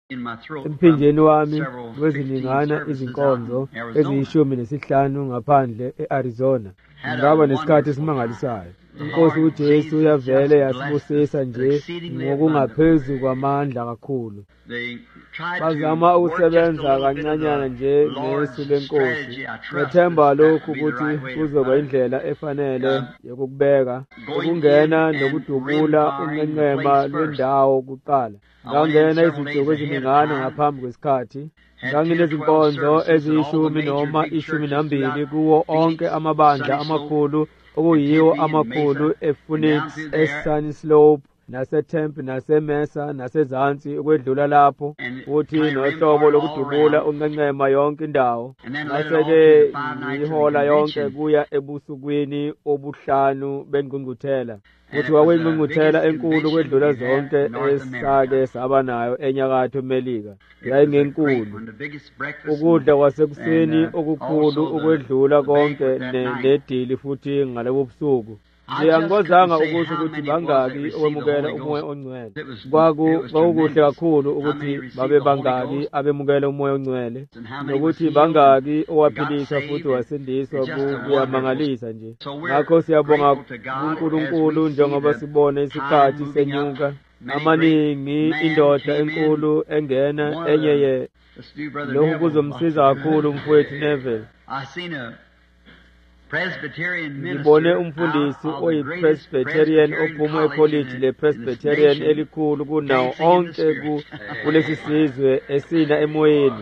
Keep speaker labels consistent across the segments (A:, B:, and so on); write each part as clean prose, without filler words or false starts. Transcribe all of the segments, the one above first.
A: Emphinjeni wami weziningana izinkonzo eziyishumi-15 ngaphandle e-Arizona. Ngaba nesikhathi esimangalisayo. Inkosi uJesu yavele yasibusisa nje ngokungaphezu kwamandla kakhulu. Bazama ukusebenza kancanyana nje ngesu lenkosi. Ngethemba lokhu ukuthi kuzoba indlela efanele yokubeka, ukungena nokudubula unqenqema lwendawo kuqala. Ngangena izinsuku eziningana ngaphambi kwesikhathi. Nganginezinkonzo eziyishumi noma 12 kuwo onke amabandla amakhulu okuyiwo amakhulu ePhoenix, eSunnyslope, naseTempe, naseMesa, nasezansi ukwedlula lapho, futhi nohlobo lokudubula unqenqema yonke indawo. Ngase-ke ngiyihola yonke kuya ebusukwini obuhlanu bengqungquthela, futhi kwakuyingqungquthela enkulu kwedlula zonke esake saba nayo eNyakatho Melika. Yayingenkulu. Ukudla kwasekuseni okukhulu ukwedlula konke nedili futhi ngalobo busuku. Angibozanga ukuthi bangaki okwemukela umoya ongcwele. Kwakukuhle kakhulu ukuthi babe bangaki abemukela umoya ongcwele, nokuthi bangaki owaphiliswa futhi wasindiswa. Kuyamangalisa nje. Ngakho siyabonga uNkulunkulu njengoba sibona isikhathi senyuka. Amaningi indoda enkulu engena enye lokhu kuzomsiza kakhulu umfowethu Neville. Ngibone umfundisi oyi-Presbyterian ophuma ekholiji le-Presbyterian elikhulu kunawo onke kulesi sizwe esina emoyeni.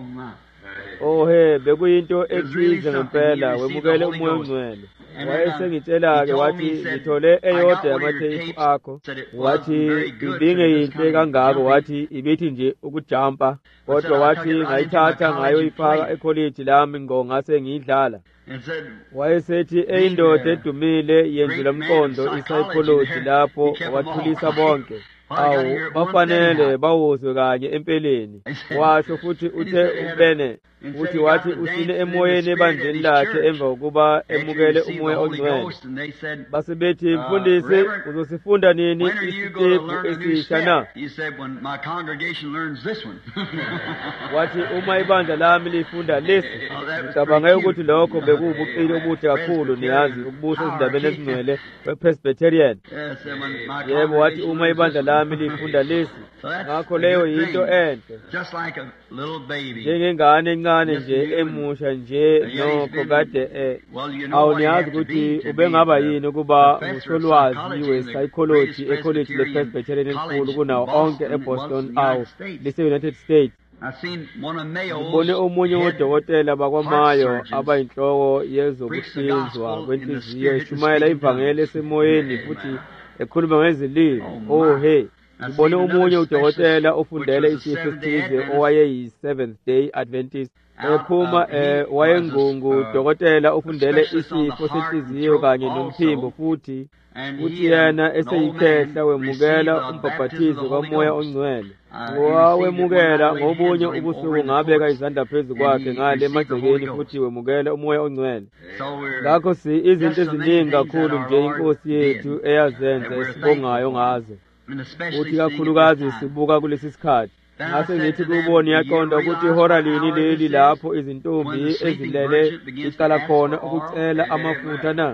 A: Bekuyinto ethize ngempela wemukele umoya ongcwele. Wayesengitshela-ke wathi ngithole eyodwa yamatheipu akho, wathi ibingeyinhle kangako, wathi ibithi nje ukujampa, kodwa wathi ngayithatha ngayoyifaka ekholiji lami ngo ngase ngiyidlala. Wayesethi eyindoda edumile yendlula mqondo i-psychology lapho wathulisa bonke. Bafanele bawuzwe kanye empeleni. Washo futhi uthe ubene futhi wathi usine emoyeni ebandleni lakhe emva kokuba emukele umoya ongcwele. Basebethi, mfundisi, uzosifunda nini isitepu esisha na? Wathi uma ibandla lami lifunda lesi, ngicabanga ukuthi lokho bekuwubuqili obuhle kakhulu, niyazi, ukubusa ezindabeni ezingcwele kwe-Presbyterian. Yebo, wathi uma ibandla lami lifunda lesi. Ngakho leyo yinto enhle. Njengengane encane nje emusha nje nokho kade awuniyazi ukuthi ubengaba yini ukuba usolwazi we-psychology ekholiji le-Presbyterian elikhulu kunawo onke eBoston lise-United States. Ngibone omunye wodokotela bakwamayo abayinhloko yezokuhlinzwa kwenhliziyo eshumayela ivangeli esemoyeni futhi ekhuluma ngezilimi. Ngibone omunye udokotela ofundele isifo esithize owayeyi-Seventh Day Adventist. Ephuma wayengungu dokotela ofundele isifo senhliziyo kanye nomphimbo futhi yena eseyikhehla wemukela umbhabhathizo kamoya ongcwele. Wawemukela ngobunye ubusuku ngabeka izandla phezu kwakhe ngale emagcekeni futhi wemukela umoya ongcwele. Ngakho izinto eziningi kakhulu nje inkosi yethu eyazenza esibongayo ngazo. Uthi kakhulukazi sibuka kulesi sikhathi. Ngase ngithi kubona iyaqonda ukuthi ihora lini leli lapho izintombi ezilele iqala khona ukucela amafutha na?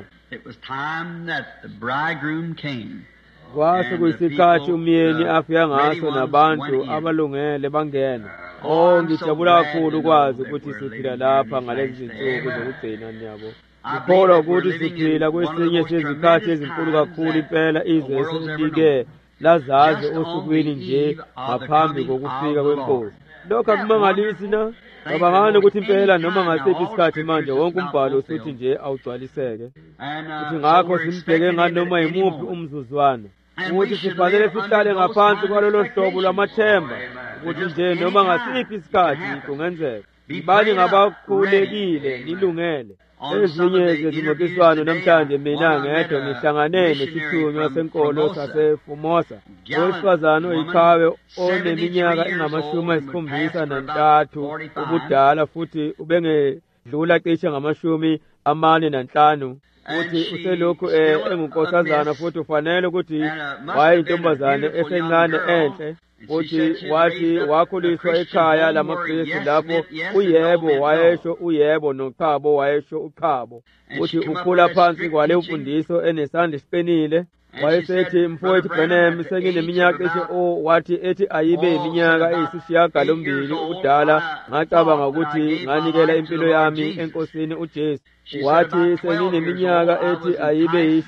A: Kwase kuyisikhathi umyeni afika ngaso nabantu abalungele bangena. Ngijabula kakhulu ukwazi ukuthi siphila lapha ngalezi zinsuku zokugcina niyabo. Ngikholwa ukuthi siphila kwesinye sezikhathi ezinkulu kakhulu impela izwe esilike lazazi osukwini nje ngaphambi kokufika kwenkosi. Lokho akumangalisi na? Cabangani ukuthi impela noma ngasiphi isikhathi manje wonke umbhalo usuthi nje awugcwaliseke. Futhi ngakho simbheke nganoma yimuphi umzuzwana. Ukuthi sifanele sihlale ngaphansi kwalolo hlobo lwamathemba ukuthi nje noma ngasiphi isikhathi kungenzeka. Ibani ngabakhulekile nilungele. Ezinye zezinqophiswano namhlanje mina ngedwa ngihlangane nesithunywa senkolo saseFormosa. Owesifazane oyiqhawe oneminyaka engama-73 ubudala futhi ubengedlula cishe ngama-45 futhi uselokhu engunkosazana futhi ufanele ukuthi wayeyintombazane esencane enhle. futhi wathi wakhuliswa ekhaya lamaKristu lapho uyebo wayesho uyebo nochabo wayesho uchabo. Futhi ukhula phansi kwale mfundiso enesandla esiqinile. Wayesethi mfowethu Branham sengineminyaka wathi ethi ayibe iminyaka eyisishiyagalombili ubudala ngacabanga ukuthi nganikela impilo yami enkosini uJesu. Wathi sengineminyaka ethi ayibe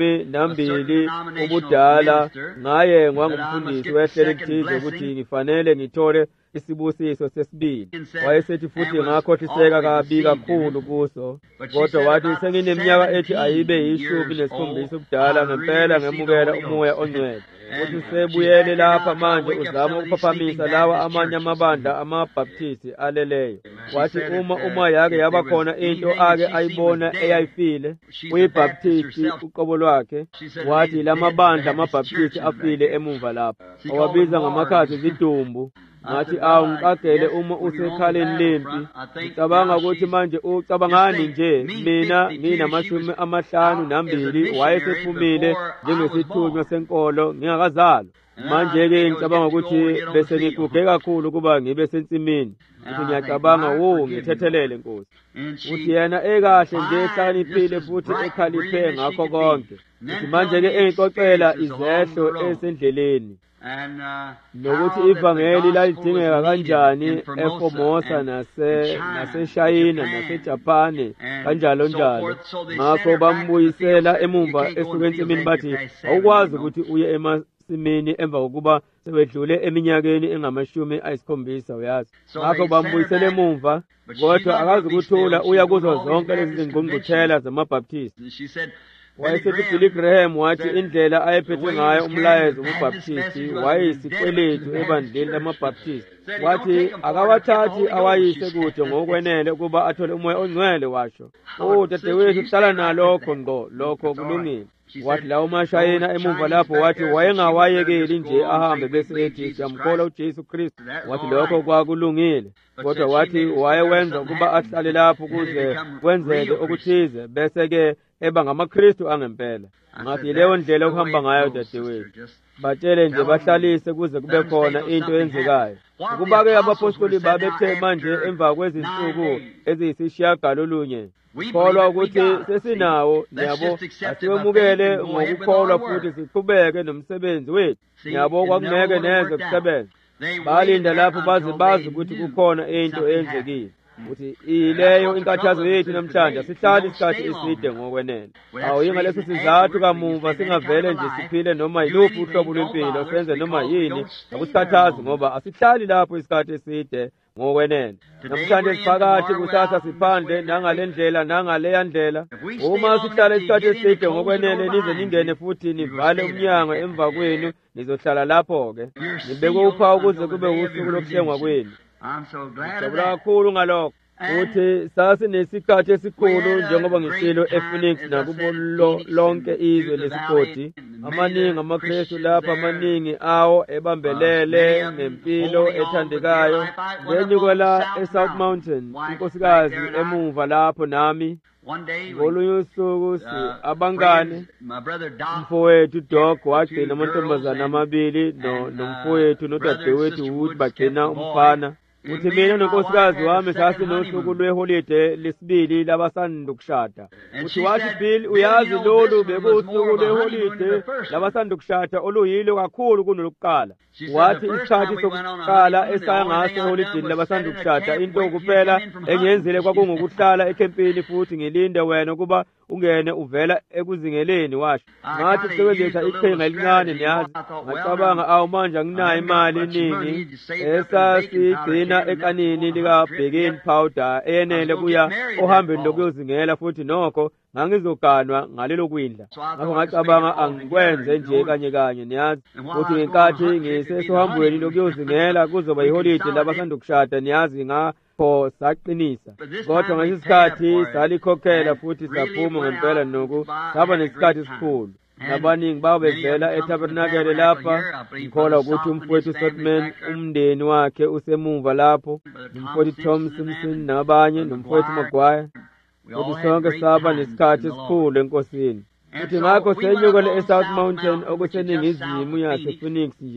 A: 12 ubudala ngaye ngwangumfundisi wehlelo elithize ukuthi ngifanele ngithole isibusiso sesibili. Wayesethi futhi ngakhohliseka kabi kakhulu kuso, kodwa wathi sengineminyaka ethi ayibe 17 ubudala ngempela ngemukela umoya ongcwele. Uthi sebuyele lapha manje uzama ukuphakamisa lawa amanye amabandla amabhaptisti aleleyo. Wathi uma yake yaba khona into ake ayibona eyayifile uyibhaptisti uqobo lwakhe. Wathi lamabandla amabhaptisti afile emuva lapha owabiza ngamakhathi izidumbu. Ngathi ngicagele uma usekhaleni lempi ngicabanga ukuthi manje ucabangani nje mina ngina52 wayesephumile njengesithunywa senkolo ngingakazalwa. Manje-ke ngicabanga ukuthi bese ngiguge kakhulu kuba ngibe sensimini. Uthi ngiyacabanga ngithethelele Nkosi. Uthi yena ekahle nje ehlakaniphile futhi ekhaliphe ngakho konke. Uthi manje-ke engixoxela izehlo esendleleni nokuthi ivangeli lalidingeka kanjani eFormosa naseShayina naseJapane kanjalo njalo. Ngakho bambuyisela emumva esuka ensimini bathi awukwazi ukuthi uye emasimini emva kokuba sebedlule eminyakeni engama-70 uyazi. Ngakho bambuyisela emumva, kodwa akazi ukuthula uya kuzo zonke lezi zingqungquthela zamabhaptisti. Wayesethi Billy Graham wathi indlela ayephethe ngayo umlayezo wobhaptisti wayeyisikweletu ebandleni lamabhaptisti. Wathi akawathathi awayise kude ngokwenele ukuba athole umoya ongcwele washo. Dadewethu hlala nalokho ngqo, lokho kulungile. Wathi lawo mashayina emuva lapho wathi wayengawayekeli nje ahambe bese ethi siyamkholwa uJesu Kristu. Wathi lokho kwakulungile, kodwa wathi wayewenza ukuba ahlale lapho ukuze kwenzeke okuthize bese-ke eba ngamaKristu angempela. Ngathi leyo ndlela okuhamba ngayo dadewethu. Batshele nje bahlalise kuze kube khona into eyenzekayo. Ukuba-ke abapostoli babethe manje emva kwezinsuku eziyisishiyagalolunye kholwa ukuthi sesinawo, yabo, asiwemukele ngokukholwa futhi siqhubeke nomsebenzi wethu. Yabo kwakungeke neze kusebenza. Balinda lapho bazi ukuthi kukhona into eyenzekile. Uthi ileyo inkathazo yethu namhlanje sihlala isikhathi eside ngokwenene. Yingaleso sizathu kamuva singavele nje siphile noma yiluphi uhlobo lwempilo senze noma yini akusikhathazi ngoba asihlali lapho isikhathi eside ngokwenene. Namhlanje siphakathi kusasa siphandle nangale ndlela nangaleya ndlela. Uma sihlala isikhathi eside ngokwenene nize ningene futhi nivale umnyango emva kwenu nizohlala lapho-ke nibeke uphawu kuze kube usuku lokuhlengwa kwenu. Ngijabula kakhulu ngalokho. Uthi sasinesikhathi esikhulu njengoba ngishilo ePhoenix nakubo lonke izwe lesigodi. Amaningi amaKristu lapha, amaningi awo ebambelele ngempilo ethandekayo. Ngenyukela eSouth Mountain inkosikazi emuva lapho nami. Ngolunye usuku abangane umfowethu Doc wagcina amantombazana amabili nomfowethu nodadewethu Wood bagcina umfana. Uthi mina nonkosikazi wami sasinosuku lweholide lesibili labasanda ukushada. Uthi wathi Bill uyazi lolu bekusuku lweholide labasanda ukushada oluyilo kakhulu kunolokuqala. Wathi isikhathi sokuqala esaya ngaso eholidini labasanda ukushada into kuphela engiyenzile kwakungukuhlala ekhempini futhi ngilinde wena ukuba ungene uvela ekuzingeleni washo. Ngathi kusebenzisa iqhinga elincane niyazi. Ngacabanga manje anginayo imali eningi esasigcina ekanini lika baking powder eyenele kuya ohambeni lokuyozingela futhi nokho ngangizoganwa ngalelo kwindla. Ngakho ngacabanga angikwenze nje kanye niyazi. Futhi ngenkathi ngisesohambweni lokuyozingela kuzoba yiholide labasanda ukushada niyazi ngapho saqinisa. Kodwa ngesikhathi salikhokhela futhi saphuma ngempela noku saba nesikhathi esikhulu. Nabaningi babezela eTabernakele lapha. Ngikholwa ukuthi umfowethu Sotman umndeni wakhe usemuva lapho, umfowethu Tom Simpson nabanye nomfowethu Maguire. Futhi sonke saba nesikhathi esikhulu enkosini. Futhi ngakho senyukele eSouth Mountain okuseningizimu yasePhoenix nje.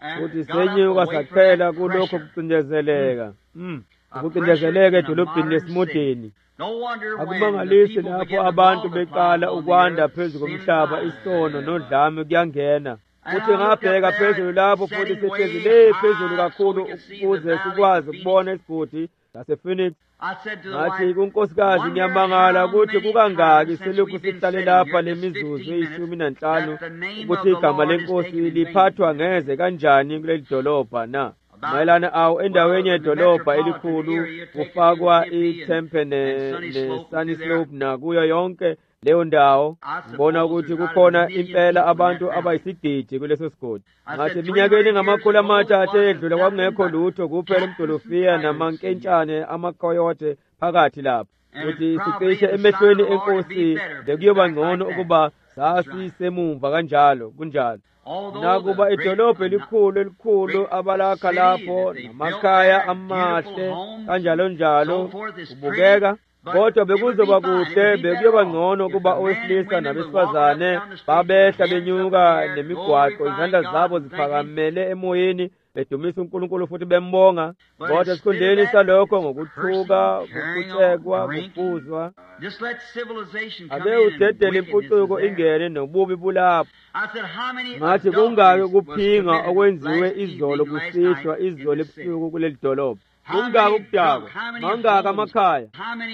A: futhi senyuka saqhela kulokho kucindezeleka ukucindezeleka edolobheni lesimodeni. Akumangalisi lapho abantu beqala ukwanda phezu komhlaba, isono nodlame kuyangena. Futhi ngabheka phezulu lapho futhi sehlezi le phezulu kakhulu ukuze sikwazi ukubona isigodi sasePhoenix. Ngathi kunkosikazi, ngiyamangala ukuthi kukangaki selokhu sihlale lapha lemizuzu 15 ukuthi igama lenkosi liphathwa ngeze kanjani kuleli dolobha na. Mayelana awo endaweni yedolobha elikhulu kufakwa iTempe neSunny Slope nakuyo yonke leyo ndawo. Ngibona ukuthi kukhona impela abantu abayisigidi kuleso sigodi. Ngathi eminyakeni ngamakhulu amathathu edlule kwakungekho lutho kuphela umdolofiya namankentshane amakoyote phakathi lapho. Ukuthi sicishe emehlweni enkosi bekuyoba ngcono ukuba sasisemumva kanjalo kunjalo. Nakuba idolobha elikhulu abalakha lapho namakhaya amahle kanjalo njalo kubukeka, kodwa bekuzoba kuhle, bekuyoba ngcono kuba owesilisa nabesifazane babehla benyuka nemigwaqo, izandla zabo ziphakamele emoyeni bedumisa uNkulunkulu futhi bembonga. Kodwa esikhundleni salokho ngokuthuka, kucekwa, kufuzwa, ake udedele impucuko ingene nobubi bulapho. Ngathi kungaki ukuphinga okwenziwe izolo kusihlwa, izolo ebusuku kuleli dolobha. Kungaki ukudakwa, mangaki amakhaya,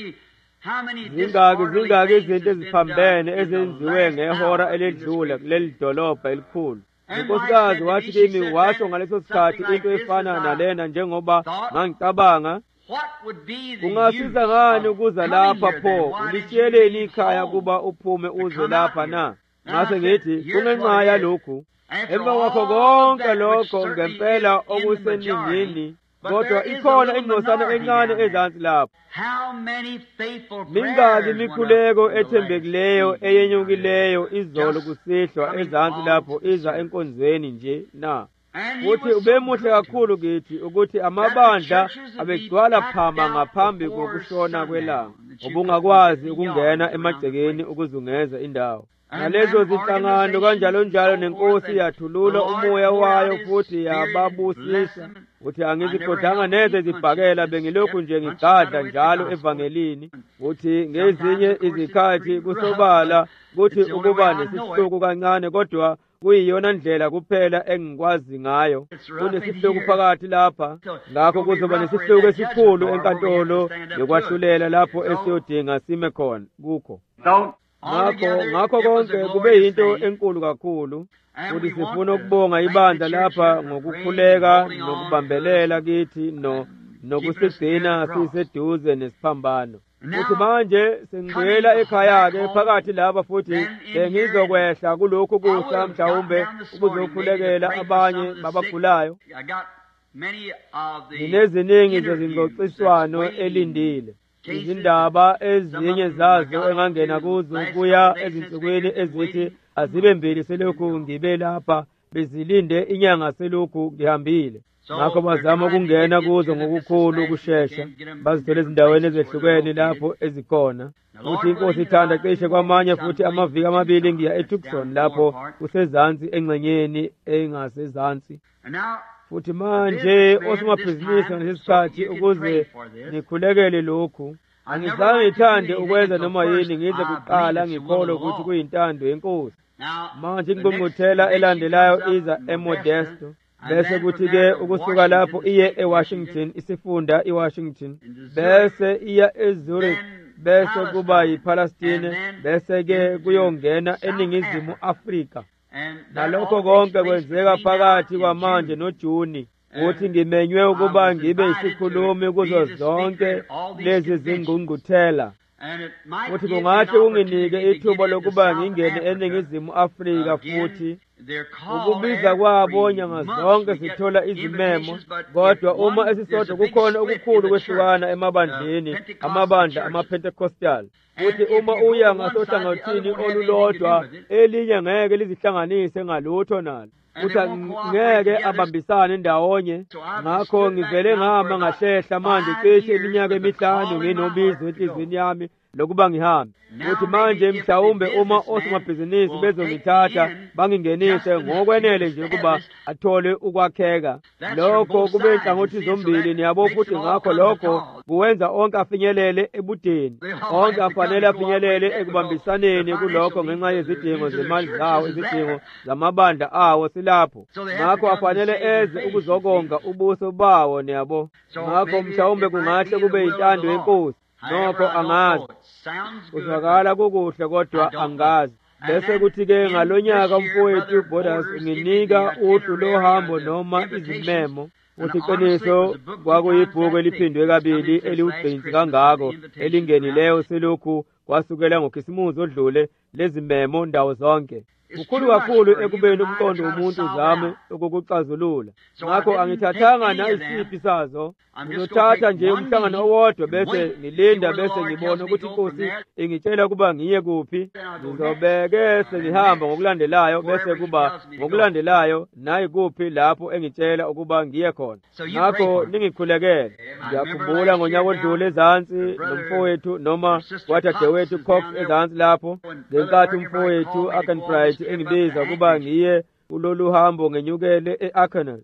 A: zingaki izinto eziphambene ezenziwe ngehora eledlule kuleli dolobha elikhulu. Unkosikazi wathi kimi, washo ngaleso sikhathi into efana nalena njengoba ngangicabanga, kungasiza ngani ukuza lapha pho, ulishiyeleni ikhaya kuba uphume uze lapha na? Ngase ngithi kungenxa yalokhu, emva kwakho konke lokho ngempela okuseningini, kodwa ikhona ingcosana encane ezansi lapho. Mingaki imikhuleko ethembekileyo eyenyukileyo izolo kusihlwa ezansi lapho iza enkonzweni nje na? Futhi ubemuhle kakhulu kithi ukuthi amabandla abegcwala phama ngaphambi kokushona kwelanga, ubungakwazi ukungena emagcekeni ukuzungeza indawo. Nalezo zinhlangano kanjalo njalo nenkosi yathulula umoya wayo futhi yababusisa. Uthi angizikhodanga neze zibhakela, bengilokhu nje ngigadla njalo evangelini. Uthi ngezinye izikhathi kusobala kuthi ukuba nesihluku kancane, kodwa kuyiyona ndlela kuphela engikwazi ngayo. Kunesihluku phakathi lapha, ngakho kuzoba nesihluku esikhulu enkantolo yokwahlulela lapho esiyodinga sime khona kukho. Ngakho konke kube yinto enkulu kakhulu. Futhi sifuna ukubonga ibandla lapha ngokukhuleka nokubambelela kithi nokusigcina siseduze nesiphambano. Futhi manje sengibuyela ekhaya-ke phakathi laba, futhi bengizokwehla kulokhu kusa mhlawumbe ukuzokhulekela abanye babagulayo. Zineziningi zezingxoxiswano elindile, izindaba ezinye zazo engangena kuzo kuya ezinsukwini ezithi azibe mbili selokhu ngibe lapha, bezilinde inyanga selokhu ngihambile. Ngakho bazama ukungena kuzo ngokukhulu ukushesha, bazithole ezindaweni ezehlukene lapho ezikhona. Futhi inkosi ithanda cishe kwamanye futhi amaviki amabili ngiya eTucson lapho kusezansi engxenyeni engasezansi. Futhi manje osomabhizinisi ngesikhathi ukuze ngikhulekele lokhu, angizange ngithande ukwenza noma yini ngize kuqala ngikholwe ukuthi kuyintando yenkosi. Manje ingqungquthela elandelayo iza eModesto, bese kuthi-ke ukusuka lapho iye eWashington, isifunda iWashington, bese iya eZurich, bese kuba yiPalestine, bese-ke kuyongena eNingizimu Afrika. Nalokho konke kwenzeka phakathi kwamanje noJuni. Uthi ngimenywe ukuba ngibe yisikhulumi kuzo zonke lezi zingqungquthela. Uthi kungathi unginike ithuba lokuba ngingene eNingizimu Afrika, futhi ukubiza kwabo nyanga zonke sithola izimemo, kodwa uma esisodwa kukhona okukhulu kwehlukana emabandleni, amabandla amaPentecostal. Futhi uma uya ngasohlangothini olulodwa, elinye ngeke lizihlanganise ngalutho nalo. Uthi ngeke abambisane ndawonye. Ngakho ngivele ngahamba ngahlehla manje cishe iminyaka emihlanu nginobizo enhliziyweni yami lokuba ngihambe. Uthi manje mhlawumbe uma osomabhizinisi bezongithatha bangingenise ngokwenele nje ukuba athole ukwakheka. Lokho kube inhlangothi zombili niyabo, futhi ngakho lokho kuwenza onke afinyelele ebudeni. Onke afanele afinyelele ekubambisaneni kulokho ngenxa yezidingo zemali zawo, izidingo zamabandla awo silapho. Ngakho afanele eze ukuzokonga ubuso bawo niyabo. Ngakho mhlawumbe kungahle kube intando yenkosi. Nokho angazi. Kuzwakala kukuhle kodwa angazi. Bese kuthi-ke ngalonyaka mfowethu Borders nginika uhlu lohambo noma izimemo. Uthi qiniso kwakuyibhuku eliphindwe kabili eliwugcinsi kangako elingenileyo selokhu kwasukela ngoKhisimusi odlule lezimemo ndawo zonke. Ukhulu kakhulu ekubeni umqondo womuntu uzame ukukuxazulula. Ngakho angithathanga nayisiphi sazo. Ngizothatha nje umhlangano owodwa bese ngilinda bese ngibona ukuthi inkosi ingitshela kuba ngiye kuphi. Ngizobeke sengihamba ngokulandelayo bese kuba ngokulandelayo nayi kuphi lapho engitshela ukuba ngiye khona. Ngakho ningikhulekele. Ngiyakhumbula ngonyaka odlule ezansi nomfowethu noma wadadewethu Cox ezansi lapho ngenkathi umfowethu Akenbright engibiza kuba ngiye kulolu hambo ngenyukele eArkansas.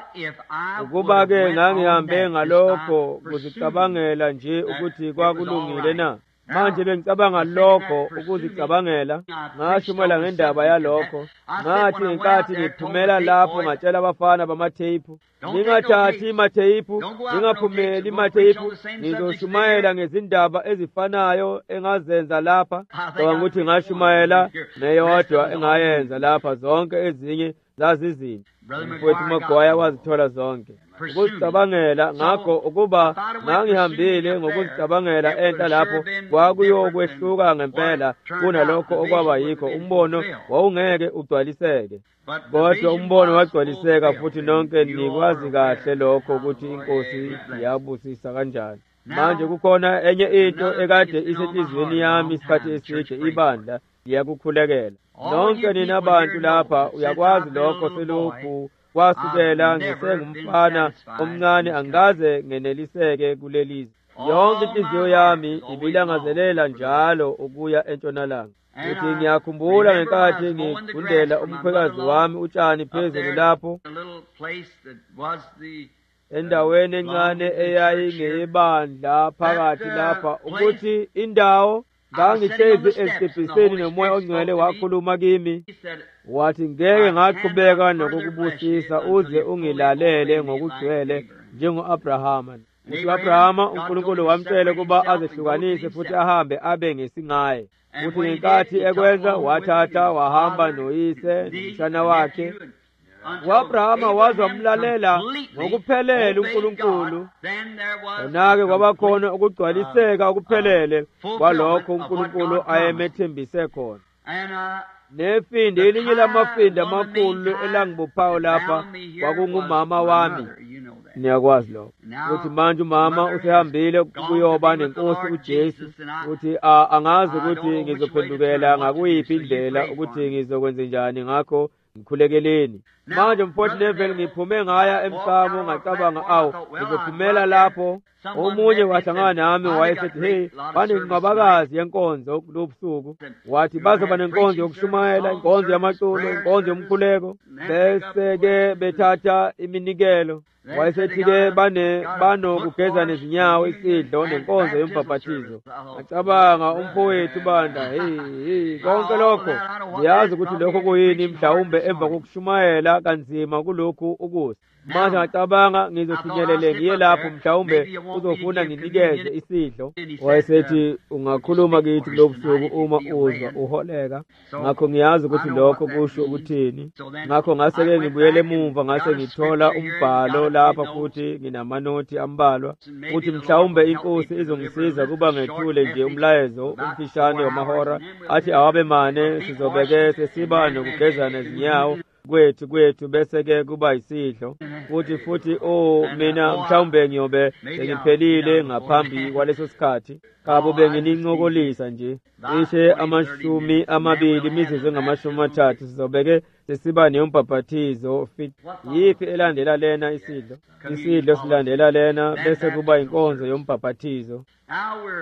A: Ukuba-ke ngangihambe ngalokho kuzicabangela nje ukuthi kwakulungile na. Manje bengicabanga lokho ukuzicabangela, ngashumela ngendaba yalokho. Ngathi ngenkathi ngiphumela lapho ngatshela abafana bamatheyiphu, ningathathi imatheyiphu, ningaphumeli imatheyiphu, ngizoshumayela ngezindaba ezifanayo engazenza lapha. Ngoba ukuthi ngashumayela neyodwa engayenza lapha, zonke ezinye zazizinto. Mfowethu Magoya wazithola zonke. Ukuzicabangela ngakho ukuba ngangihambile ngokuzicabangela enhla lapho kwakuyokwehluka ngempela kunalokho okwaba yikho. Umbono wawungeke ugcwaliseke, kodwa umbono wagcwaliseka, futhi nonke nikwazi kahle lokho ukuthi inkosi yabusisa kanjani. Manje kukhona enye into ekade isenhliziyweni yami isikhathi eside, ibandla liyakukhulekela. Nonke nina abantu lapha uyakwazi lokho selokhu kwasukela ngisengumfana omncane angikaze ngeneliseke kulelizwe. Yonke inhliziyo yami ibilangazelela njalo ukuya entshonalanga. Uthi ngiyakhumbula ngenkathi ngifundela umkhwekazi wami utshani phezulu lapho endaweni encane eyayingeyebandla phakathi lapha, ukuthi indawo ngangihlezi esitebhiseni nomoya ongcwele wakhuluma kimi wathi ngeke ngaqhubeka nokukubusisa uze ungilalele ngokugcwele njengo-Abrahama. U-Abrahama uNkulunkulu wamtshela kuba azehlukanise futhi ahambe abe ngesingaye. Uthi ngenkathi ekwenza wathatha wahamba noyise nomshana wakhe. U-Abrahama wazamlalela ngokuphelele uNkulunkulu. Khona-ke kwabakhona ukugcwaliseka okuphelele kwalokho uNkulunkulu ayemethembise khona. Nefindi elinye lamafindi amakhulu elangibophayo lapha kwakungumama wami. Niyakwazi lokho. Uthi manje umama usehambile kuyoba nenkosi uJesu. Uthi angazi ukuthi ngizophendukela ngakuyiphi indlela ukuthi ngizokwenza njani, ngakho ngikhulekeleni. Manje mfowethu Neville ngiphume ngaya emsamo ngacabanga ngizophumela lapho. Omunye wahlangana nami wayesethi, hey, banengqabakazi yenkonzo kulobusuku. Wathi bazoba nenkonzo yokushumayela, inkonzo yamaculo, inkonzo yomkhuleko. Bese-ke bethatha iminikelo. Wayesethi-ke banokugeza nezinyawo, isidlo, nenkonzo yombhaphathizo. Ngacabanga umfowethu bandla, hey, konke lokho ngiyazi ukuthi lokho kuyini mhlawumbe emva kokushumayela kanzima kulokhu ukusa. Manje ngacabanga ngizofinyelele ngiye lapho mhlawumbe uzofuna nginikeze isidlo. Wayesethi ungakhuluma kithi kulobusuku uma uzwa uholeka. Ngakho ngiyazi ukuthi lokho kusho ukuthini. Ngakho ngase-ke ngibuyele emuva, ngase ngithola umbhalo lapha futhi nginamanothi ambalwa. Uthi mhlawumbe inkosi izongisiza kuba ngethule nje umlayezo umfishane wamahora athi awabe mane sizobeke sesiba nokugeza nezinyawo kwethu bese-ke kuba yisidlo. Futhi mina mhlawumbe ngiyobe sengiphelile ngaphambi kwaleso sikhathi. Kabo benginincokolisa nje cishe 20 imizuzu engama-30 sizobeke sesiba neyombhaphathizo. Yiphi elandela lena isidlo silandela lena bese kuba inkonzo yombhaphathizo.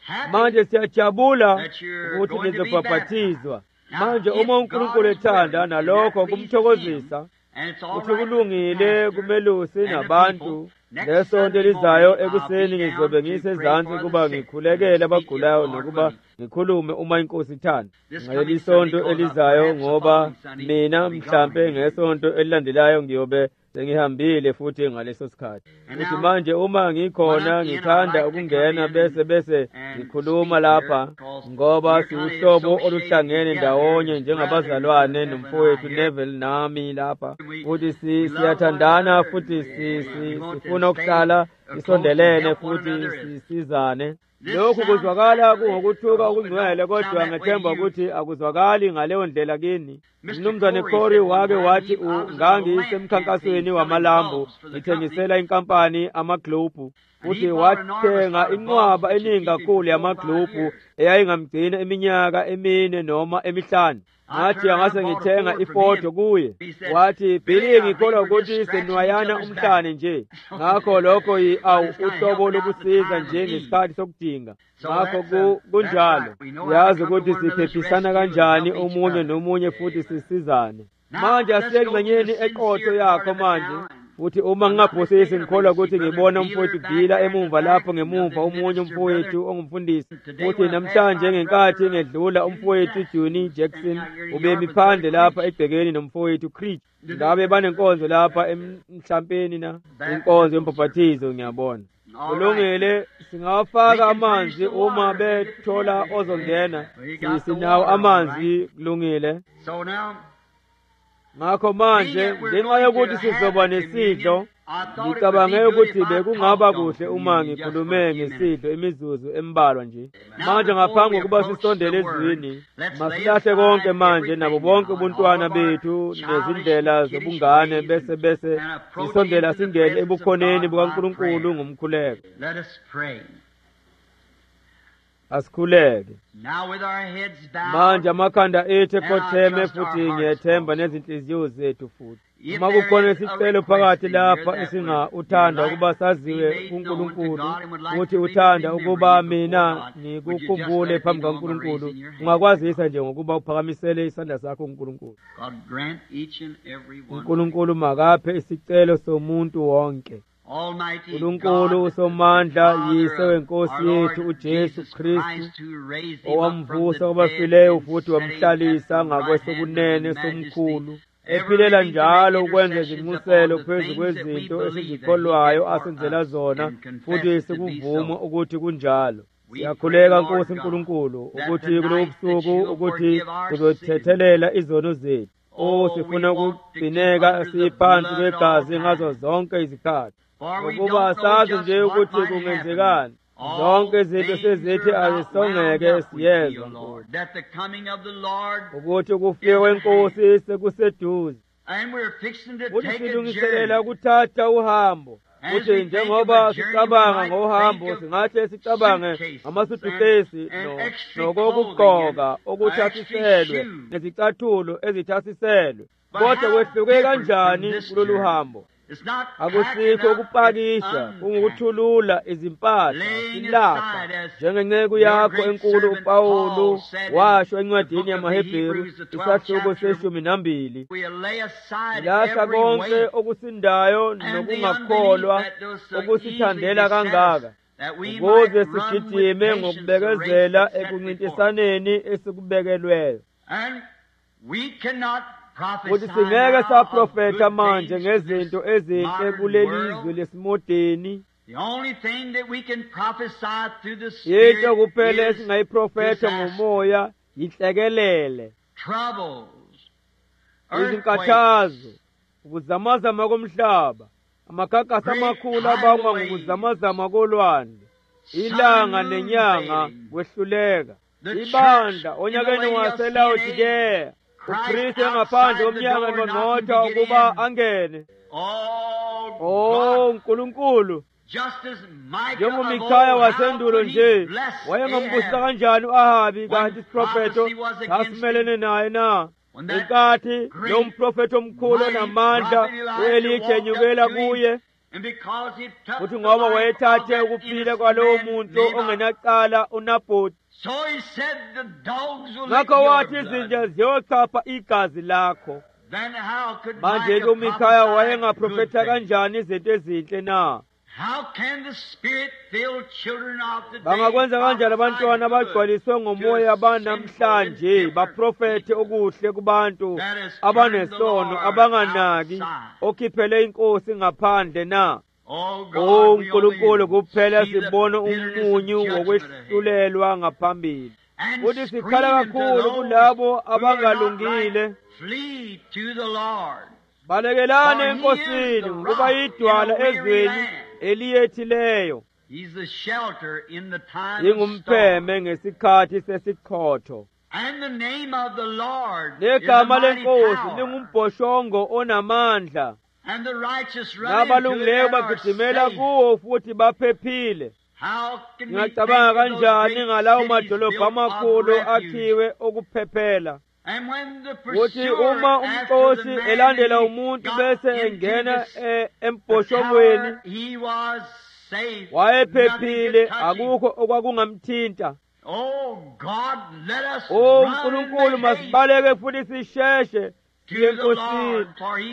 A: manje siyajabula ukuthi nizobhaphathizwa. Manje uma uNkulunkulu ethanda nalokho kumthokozisa, ukuthi kulungile kumelusi nabantu, ngesonto elizayo ekuseni ngizobe ngisezansi kuba ngikhulekele abagulayo nokuba ngikhulume uma iNkosi ithanda ngaleli sonto elizayo, ngoba mina mhlambe ngesonto elilandelayo ngiyobe sengihambile futhi ngaleso sikhathi. Uthi manje uma ngikhona ngithanda ukungena bese ngikhuluma lapha, ngoba siuhlobo oluhlangene ndawonye njengabazalwane nomfowethu Neville nami lapha, futhi siyathandana futhi sifuna ukuhlala isondelene futhi sisizane. Lokhu kuzwakala kungokuthuka okungcwele, kodwa ngethemba ukuthi akuzwakali ngaleyo ndlela kini. Umnumzane Corey wake wathi ngangisemkhankasweni wamalambu ngithengisela inkampani amaGlobe, futhi wathenga inqwaba eningi kakhulu yamaGlobe eyayingamgcina iminyaka 4 noma 5. Ngathi angase ngithenga ifoto kuye. Wathi Billy, ngikholwa ukuthi senwayana umhlane nje. Ngakho lokho uhlobo lokusiza nje ngesikhathi sokudinga. Ngakho kunjalo. Yazi ukuthi siphephisana kanjani omunye nomunye futhi sisizane. Manje asiyengcenyeni eqotho yakho manje. Uthi uma ngingaphosisi ngikholwa ukuthi ngibona umfowethu Bila emumva lapho ngemuva omunye umfowethu ongumfundisi. Uthi namhlanje ngenkathi ngedlula umfowethu Juni Jackson ubemi phandle lapha ebhekeni nomfowethu Creech. Ngabe banenkonzo lapha emhlampeni na inkonzo yembaphathizo ngiyabona. Kulungile singawafaka amanzi uma bethola ozongena. Sinawo amanzi kulungile. Ngakho manje ngenxa yokuthi sizoba nesidlo, ngicabange ukuthi bekungaba kuhle uma ngikhulume ngesidlo imizuzu embalwa nje. Manje ngaphambi kokuba sisondele ezwini, masilahle konke manje nabo bonke ubuntwana bethu nezindlela zobungane bese sisondela singene ebukhoneni bukaNkulunkulu ngomkhuleko. Asikhuleke. Manje amakhanda ethu ekhotheme futhi ngiyethemba nezinhliziyo zethu futhi. Uma kukhona isicelo phakathi lapha esingauthanda ukuba saziwe kuNkulunkulu, futhi uthanda ukuba mina ngikukhumbule phambi kaNkulunkulu, ungakwazisa nje ngokuba uphakamisele isandla sakho kuNkulunkulu. uNkulunkulu makaphe isicelo somuntu wonke. uNkulunkulu uSomandla, yise wenkosi yethu uJesu Kristu, owamvusa kwabafileyo futhi wamhlalisa ngakwesokunene somkhulu, ephilela njalo ukwenza izinxuselo phezu kwezinto esizikholwayo asenzela zona, futhi sikuvuma ukuthi kunjalo. Siyakhuleka Nkosi Nkulunkulu ukuthi kulobusuku ukuthi uzothethelela izono zethu. Sifuna ukugcineka siphansi kwegazi ngazo zonke izikhathi, ukuba sazi nje ukuthi kungenzekani. Zonke izinto sezithi azisongeke siyezwa ukuthi ukufika kweNkosi sekuseduze, futhi silungiselela ukuthatha uhambo. Futhi njengoba sicabanga ngohambo, singahle sicabange ngamasudukesi nokokugqoka okuthasiselwe nezicathulo ezithasiselwe. Kodwa kwehluke kanjani kulolu hambo? Akusikho ukupakisha, kungukuthulula izimpahla silapha, njengenceku yakho enkulu uPawulu washo encwadini yamaHebheru isahluko 12. Silahla konke okusindayo nokungakholwa okusithandela kangaka, ukuze sigijime ngokubekezela ekuncintisaneni esikubekelweyo. Futhi singeke saprofetha manje ngezinto ezinhle kulelizwe lesimodeni. Into kuphela esingayiprofetha ngomoya yinhlekelele, izinkathazo, ukuzamazama komhlaba, amakhankasi amakhulu abangwa ngokuzamazama kolwandle, ilanga nenyanga kwehluleka, ibandla onyakeni waseLaodikeya, uKristu engaphandle komnyaka ngqongqotha ukuba angene. Nkulunkulu, njengoMikhaya wasendulo nje, wayengambusisa kanjani u-Ahabi kanti isiprofetho sasimelene naye na? Inkathi lo mprofethi omkhulu onamandla u-Elija enyukela kuye, futhi ngoba wayethathe ukuphila kwalowo muntu ongenacala uNabhothi. Ngakho wathi izinja ziyochapha igazi lakho. Manje ke uMikhaya wayengaprofetha kanjani izinto ezinhle na? Bangakwenza kanjani abantwana abagcwaliswe ngomoya banamhlanje baprofethe okuhle kubantu abanesono abanganaki okhiphele inkosi ngaphandle na? Oh uNkulunkulu kuphela sibona umunyu wokwehlulelwa ngaphambili. Futhi sikhala kakhulu kulabo abangalungile. Balekelane enkosini ngoba idwala ezweni eliyethileyo. Ingumpheme ngesikhathi sesichotho. Negama lenkosi lingumbhoshongo onamandla. Nabalungileyo bagijimela kuwo futhi baphephile. Ngingacabanga kanjani ngalawo madolobha amakhulu akhiwe okuphephela. Uthi uma umnkosi elandela umuntu bese engena embhoshongweni wayephephile, akukho okwakungamthinta. Oh uNkulunkulu masibaleke futhi sisheshe enkosini,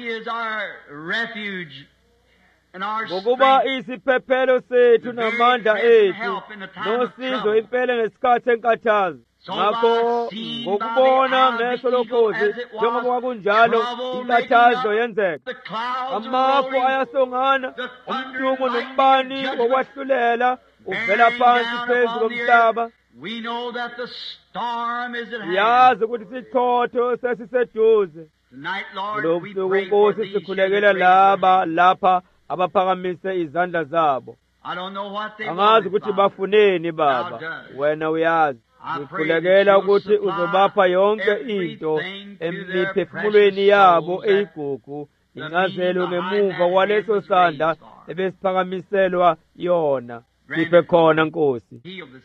A: ngokuba isiphephelo sethu namandla ethu nosizo impela ngesikhathi senkathazo. Ngakho ngokubona ngeso lokhozi njengoba kwakunjalo inkathazo yenzeka, amafu ayasongana, umdumo nombani wokwahlulela uvela phansi phezu komhlaba. Yazi ukuthi isichotho sesiseduze. Lo busuku Nkosi sikhulekela laba lapha abaphakamise izandla zabo. Angazi ukuthi bafuneni Baba, wena uyazi. Sikhulekela ukuthi uzobapha yonke into emiphefumulweni yabo eyigugu, incazelo ngemuva kwaleso sandla ebesiphakamiselwa yona. Siphe khona Nkosi.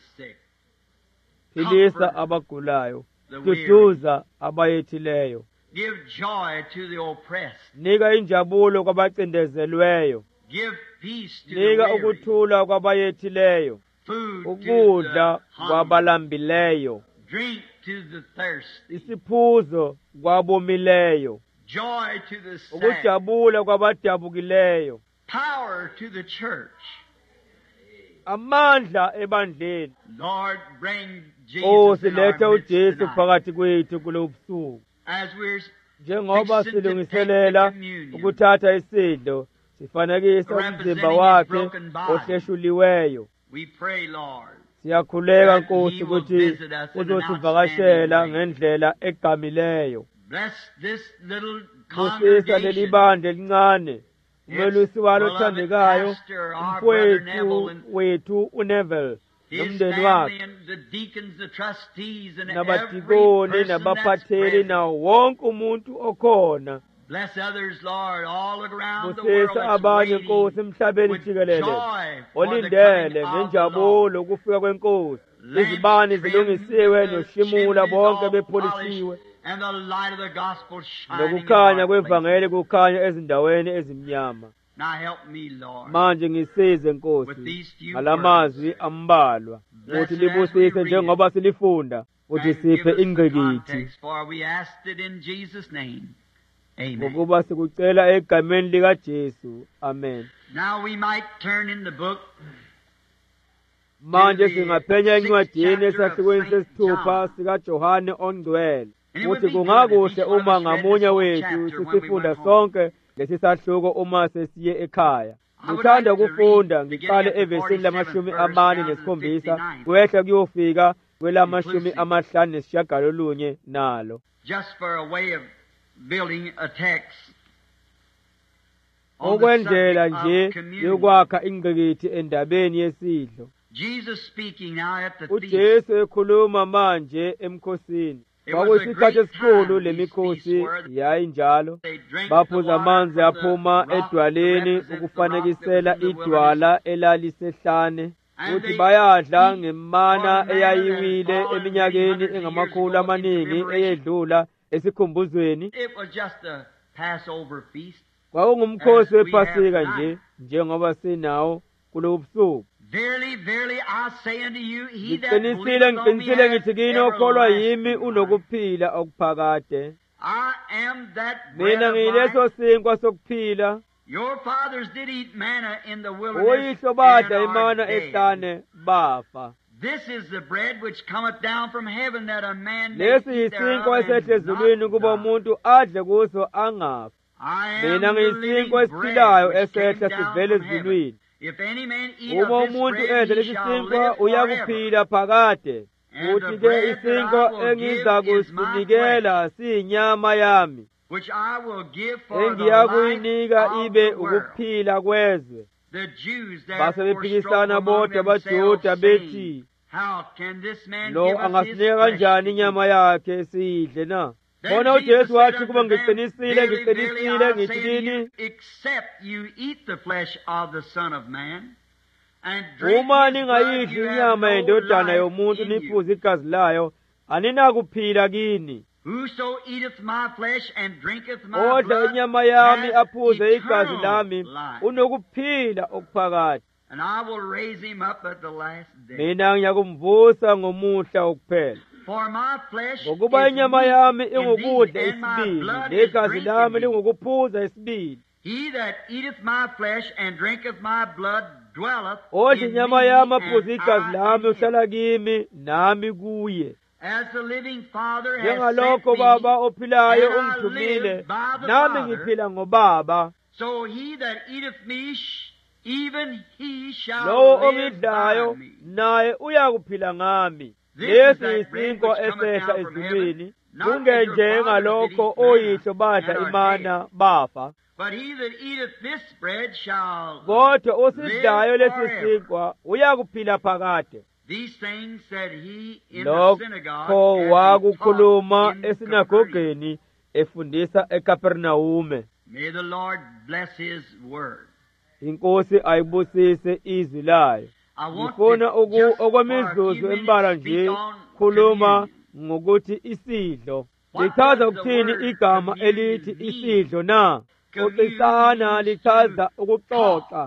A: Philisa abagulayo, duduza abayethileyo.
B: Give joy to the oppressed.
A: Nika injabulo kwabacindezelweyo.
B: Give peace to the
A: Nika
B: weary.
A: ukuthula kwabayethileyo.
B: Food to
A: Ukudla
B: the hungry.
A: kwabalambileyo.
B: Drink to the thirsty.
A: Isiphuzo kwabomileyo.
B: Joy to the sad.
A: Ukujabula kwabadabukileyo.
B: Power to the church.
A: Amandla ebandleni.
B: Lord, bring
A: Oh,
B: Jesus in
A: silethe
B: our midst
A: uJesu
B: tonight.
A: phakathi kwethu kulo busuku.
B: As we're
A: Njengoba
B: fixing to take
A: silungiselela
B: the communion,
A: ukuthatha isidlo, sifanekisa umzimba wakhe ohleshuliweyo.
B: we pray, Lord,
A: Siyakhuleka
B: that
A: Nkosi
B: He will
A: ukuthi
B: visit us in an
A: uzosivakashela
B: outstanding way.
A: ngendlela egamileyo.
B: bless this little
A: Busisa leli
B: congregation.
A: bandla elincane. Umelusi walo
B: Beloved
A: othandekayo,
B: pastor, our brother Neville,
A: umfowethu
B: and
A: wethu uNeville
B: his
A: nomndeni
B: family
A: wakhe,
B: and the deacons, the trustees, and every
A: nabadikoni
B: person that's
A: nabaphatheli
B: present.
A: nawo wonke umuntu okhona.
B: Bless others, Lord, all around the world
A: Busisa
B: that's
A: abanye
B: waiting
A: Nkosi emhlabeni
B: with
A: jikelele
B: joy for the
A: olindele
B: coming of the Lord.
A: ngenjabulo ukufika kwenkosi. Izibani zilungisiwe noshimula bonke bepholisiwe,
B: and the light of the gospel shining in
A: nokukhanya
B: our
A: kwevangeli
B: places.
A: kukhanya ezindaweni ezimnyama.
B: Now help me, Lord.
A: Manje ngisize
B: With
A: Nkosi
B: these few
A: ngalamazwi
B: words.
A: ambalwa,
B: Bless
A: uthi
B: it as we
A: libusise
B: read
A: njengoba silifunda, uthi
B: And give
A: siphe
B: us the
A: ingqikithi,
B: context, for we asked it in Jesus' name. Amen.
A: ngokuba sikucela egameni likaJesu. Amen.
B: Now we might turn in the book.
A: Manje
B: the
A: singaphenya
B: sixth
A: encwadini
B: chapter of
A: esahlukwini
B: Saint
A: sesithupha
B: John.
A: sikaJohane Ongcwele.
B: And it would
A: Futhi
B: be good
A: kungakuhle
B: if each one of
A: uma
B: us read
A: ngamunye
B: this whole
A: wethu
B: chapter when we
A: sisifunda
B: went home.
A: sonke lesisahluko uma sesiye ekhaya.
B: I would
A: Ngithanda
B: like to
A: ukufunda
B: read,
A: ngiqale
B: beginning at the
A: evesini
B: 47th
A: lamashumi
B: verse
A: amane
B: down to the
A: nesikhombisa
B: 59th.
A: kwehla kuyofika kwelamashumi
B: Inclusive.
A: amahlanu nesishiyagalolunye nalo.
B: Just for a way of building a text on the
A: Okwendlela
B: subject
A: nje
B: of communion.
A: yokwakha ingqikithi endabeni yesidlo.
B: Jesus speaking now at the feast.
A: uJesu ekhuluma manje emkhosini.
B: It was a
A: Kwakuyisikhathi
B: great
A: esikhulu
B: time,
A: le
B: these
A: mikhosi
B: feasts were.
A: yayinjalo.
B: They drank the
A: Baphuza
B: water
A: amanzi
B: from the
A: aphuma
B: rock to
A: edwaleni
B: represent the rock
A: ukufanekisela
B: that was in the
A: idwala elalisehlane.
B: And
A: Futhi
B: they
A: bayadla
B: eat
A: ngemana
B: for the manna
A: eyayibile
B: that had fallen
A: eminyakeni
B: 300
A: engamakhulu
B: years ago
A: amaningi
B: into commemoration.
A: eyedlula esikhumbuzweni.
B: It was just a Passover feast.
A: Kwakungumkhosi wePhasika nje, njengoba sinawo kulo busuku.
B: Verily, verily, I say unto you, he that
A: Ngiqinisile
B: believeth on me
A: ngiqinisile
B: hath
A: ngithi kini okholwa yimi
B: everlasting life.
A: unokuphila okuphakade.
B: I am that bread
A: Mina
B: of
A: ngiyileso
B: life.
A: sinkwa sokuphila.
B: Your fathers did eat manna in the wilderness
A: Oyihlo
B: and
A: badla
B: are
A: imana
B: dead.
A: ehlane bafa.
B: This is the bread which cometh down from heaven, that a man may
A: Lesi
B: eat
A: yisinkwa
B: thereof
A: esehle
B: and
A: ezulwini
B: not
A: kuba
B: die.
A: umuntu adle kuso angafi.
B: I am
A: Mina
B: the
A: ngiyisinkwa
B: living
A: esiphilayo
B: bread which came
A: esehla
B: down
A: sivele
B: from heaven.
A: ezulwini.
B: If any man eat
A: Uma
B: of this
A: umuntu
B: bread,
A: edle
B: he
A: lesi
B: shall
A: sinkwa
B: live forever.
A: uyakuphila phakade.
B: And the
A: Futhi ke
B: bread that
A: isinkwa
B: I will give
A: engiza
B: is my
A: kusinikela siyinyama yami,
B: which I will give for the life
A: engiyakuyinika
B: of
A: ibe
B: the world.
A: ukuphila kwezwe.
B: The Jews
A: Base
B: therefore
A: bephikisana
B: strove
A: bodwa
B: among themselves,
A: abaJuda
B: saying,
A: bethi,
B: How can this man
A: lo
B: give us his
A: angasinika
B: flesh
A: kanjani
B: to eat?
A: inyama yakhe siyidle na?
B: Then
A: Khona
B: Jesus
A: uJesu
B: said
A: wathi
B: unto
A: kuba
B: them,
A: ngiqinisile
B: Verily, verily,
A: ngiqinisile
B: I
A: ngithi
B: say to you,
A: kini,
B: except you eat the flesh of the Son of Man, and drink
A: uma
B: his blood,
A: ningayidli
B: you have
A: inyama
B: no
A: yendodana
B: life
A: yomuntu
B: in you.
A: niphuze igazi layo, aninakuphila kini.
B: Whoso eateth my flesh and drinketh my
A: Odla
B: blood
A: inyama yami
B: hath
A: aphuze igazi
B: eternal
A: lami
B: life,
A: unokuphila okuphakade.
B: and I will raise him up at the last day.
A: Mina ngiyakumvusa ngomuhla wokuphela.
B: For my flesh
A: Ngokuba
B: is
A: inyama
B: meat
A: yami
B: indeed,
A: ingukudla
B: and my
A: isibili,
B: blood is
A: negazi
B: drink
A: lami
B: indeed.
A: lingukuphuza isibili.
B: He that eateth my flesh and drinketh my blood dwelleth
A: Odla
B: in
A: inyama
B: me,
A: yami
B: and
A: aphuze igazi
B: I
A: lami
B: in him.
A: uhlala kimi nami kuye.
B: As the living Father has sent
A: Njengalokho
B: me,
A: Baba ophilayo
B: and I
A: ungithumile,
B: live by the
A: nami
B: Father,
A: ngiphila ngobaba.
B: so he that eateth me, even he shall
A: Lowo
B: live
A: ongidlayo
B: by me.
A: naye uyakuphila ngami.
B: This is
A: Lesi
B: that bread
A: yisinkwa
B: which cometh
A: esehla
B: down from
A: ezulwini,
B: heaven, not as
A: kungenje
B: your fathers did
A: ngalokho
B: eat manna
A: oyihlo badla
B: and are
A: imana bafa.
B: But he that eateth this bread shall
A: Kodwa osidlayo
B: live
A: lesi
B: forever.
A: sinkwa uyakuphila phakade.
B: These things said he in the synagogue
A: Lokho
B: as he
A: wakukhuluma
B: taught in Capernaum.
A: esinagogeni efundisa eKapernaume.
B: May the Lord bless his word.
A: Inkosi ayibusise izwi layo.
B: I want
A: Ngifuna
B: to just for a
A: okwemizuzu
B: few
A: embalwa
B: minutes
A: nje
B: speak on
A: khuluma
B: communion.
A: ngokuthi isidlo.
B: What
A: Lichaza
B: does the
A: ukuthini
B: word
A: igama
B: communion
A: elithi
B: mean?
A: isidlo na?
B: Communion
A: Uxisana
B: means
A: lichaza
B: to
A: ukuxoxa.
B: talk,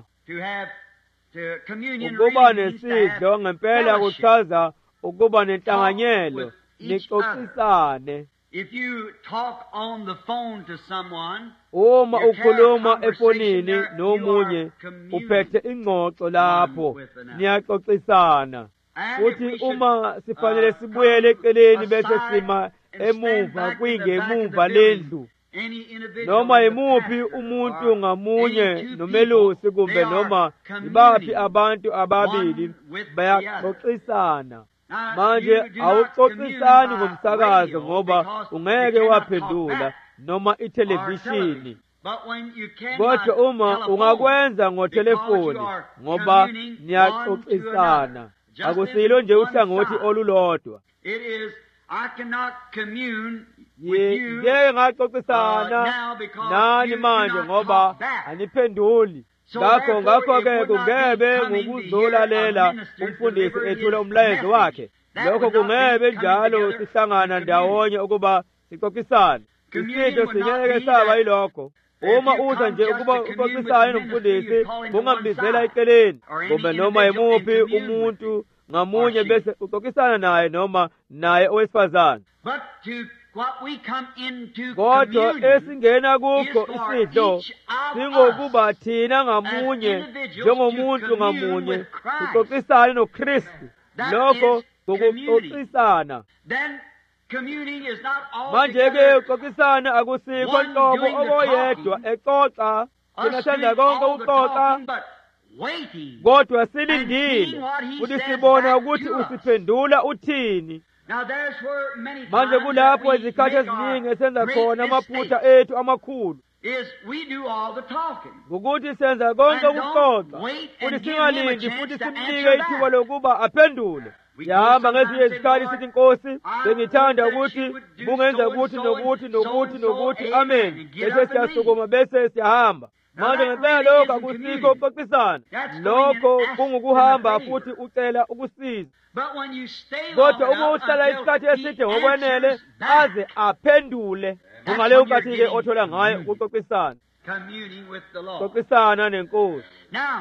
B: to communion
A: Ukuba
B: really means to have
A: nesidlo ngempela
B: fellowship.
A: kuchaza ukuba nenhlanganyelo,
B: with each other.
A: nixoxisane.
B: If you talk on the phone to someone,
A: Uma
B: you carry a
A: ukhuluma
B: conversation
A: efonini
B: there,
A: nomunye
B: you are communing
A: uphethe ingxoxo lapho,
B: with another.
A: niyaxoxisana.
B: And if we
A: Futhi
B: should,
A: uma sifanele
B: come
A: sibuyele eceleni bese
B: aside
A: sima
B: and stand
A: emuva
B: back in the back of the
A: kwingemuva
B: building,
A: lendlu,
B: any individual,
A: noma
B: the
A: yimuphi
B: pastor,
A: umuntu
B: or
A: ngamunye
B: any two
A: nomelusi
B: people,
A: kumbe
B: they are
A: noma
B: communing
A: ibaphi abantu ababili
B: one with the
A: bayaxoxisana.
B: Now,
A: Manje
B: you do not commune
A: awuxoxisani
B: by
A: ngomsakazo
B: radio
A: ngoba
B: because
A: ungeke
B: you cannot talk
A: waphendula
B: back
A: noma
B: or
A: ithelevishini.
B: television. But when you can
A: Kodwa
B: by
A: uma
B: telephone,
A: ungakwenza
B: because
A: ngothelefoni
B: you are
A: ngoba
B: communing one to
A: niyaxoxisana,
B: another, just
A: akusilo
B: in
A: nje
B: one
A: uhlangothi
B: side.
A: olulodwa.
B: It is, I cannot commune with you
A: Ngeke ngaxoxisana
B: now because
A: nani
B: you do
A: manje
B: not
A: ngoba
B: talk back.
A: aniphenduli.
B: So
A: Ngakho
B: therefore,
A: ke
B: it would not be
A: kungebe
B: coming to
A: ngokuzolalela
B: hear a minister
A: umfundisi
B: deliver
A: ethula
B: his
A: umlayezo
B: message.
A: wakhe.
B: That
A: Lokho
B: would not be
A: kungebe
B: coming
A: njalo
B: together
A: sihlangana
B: to
A: ndawonye ukuba sixoxisane.
B: Communion
A: Isidlo
B: would not
A: singeke
B: be
A: saba
B: that
A: yilokho.
B: if
A: Uma
B: you
A: uza
B: come
A: nje
B: just
A: ukuba
B: to commune with
A: uxoxisane
B: the minister,
A: nomfundisi,
B: you call him to one
A: ungambizela
B: side,
A: eceleni,
B: or any
A: kumbe noma
B: individual and
A: yimuphi
B: commune with
A: umuntu
B: him,
A: ngamunye
B: or she.
A: bese uxoxisana naye noma naye owesifazane.
B: But to what we come into
A: Kodwa
B: communion
A: esingena
B: is
A: kukho
B: for
A: isidlo
B: each of
A: singokuba
B: us
A: thina
B: as
A: ngamunye
B: individuals
A: njengomuntu
B: to commune
A: ngamunye
B: with Christ.
A: sixoxisane noKristu.
B: That
A: Lokho
B: is community.
A: ngokuxoxisana.
B: Then communing is not
A: Manje ke
B: altogether
A: uxoxisana akusikho
B: one
A: nhlobo
B: doing the
A: okoyedwa
B: talking,
A: exoxa, thina
B: us
A: senza
B: doing
A: konke
B: all the
A: ukuxoxa,
B: talking, but waiting.
A: kodwa
B: and
A: silindile
B: seeing what he
A: ukuthi
B: says
A: sibona
B: back
A: ukuthi
B: to us.
A: usiphendula uthini.
B: Now there's where many
A: Manje
B: times
A: kulapho
B: that we
A: izikhathi
B: make our
A: eziningi esenza
B: great
A: khona
B: mistake
A: amaphutha ethu amakhulu,
B: is we do all the talking.
A: ukuthi senza konke
B: And
A: ukuxoxa
B: don't wait
A: futhi
B: and give him a
A: singalindi
B: chance
A: futhi
B: to
A: simnike
B: answer
A: ithuba
B: back.
A: lokuba aphendule.
B: We
A: Yahamba
B: go
A: ngezinye
B: sometimes
A: izikhathi
B: and say,
A: sithi Nkosi,
B: "Lord,
A: bengithanda
B: I would that
A: ukuthi
B: you would do
A: bungenza
B: so and
A: ukuthi
B: so
A: nokuthi
B: and so
A: nokuthi
B: and so,
A: nokuthi,
B: amen,"
A: amen.
B: and get
A: Bese
B: up and
A: siyasukuma bese siyahamba.
B: Now
A: Manje
B: that
A: ngempela
B: really
A: lokho
B: isn't
A: akusikho
B: communion.
A: ukuxoxisana.
B: That's going
A: Lokho
B: and asking
A: kungukuhamba
B: a favor.
A: futhi ucela ukusiza.
B: But when you stay long
A: Kodwa uma
B: enough
A: uhlala
B: until
A: isikhathi
B: he
A: eside ngokwenele
B: answers back,
A: aze aphendule,
B: That's
A: ungaleyo
B: when you're
A: nkathi-ke
B: getting
A: othola ngayo
B: communion.
A: ukuxoxisana.
B: communing with the Lord.
A: xoxisana nenkosi.
B: Now,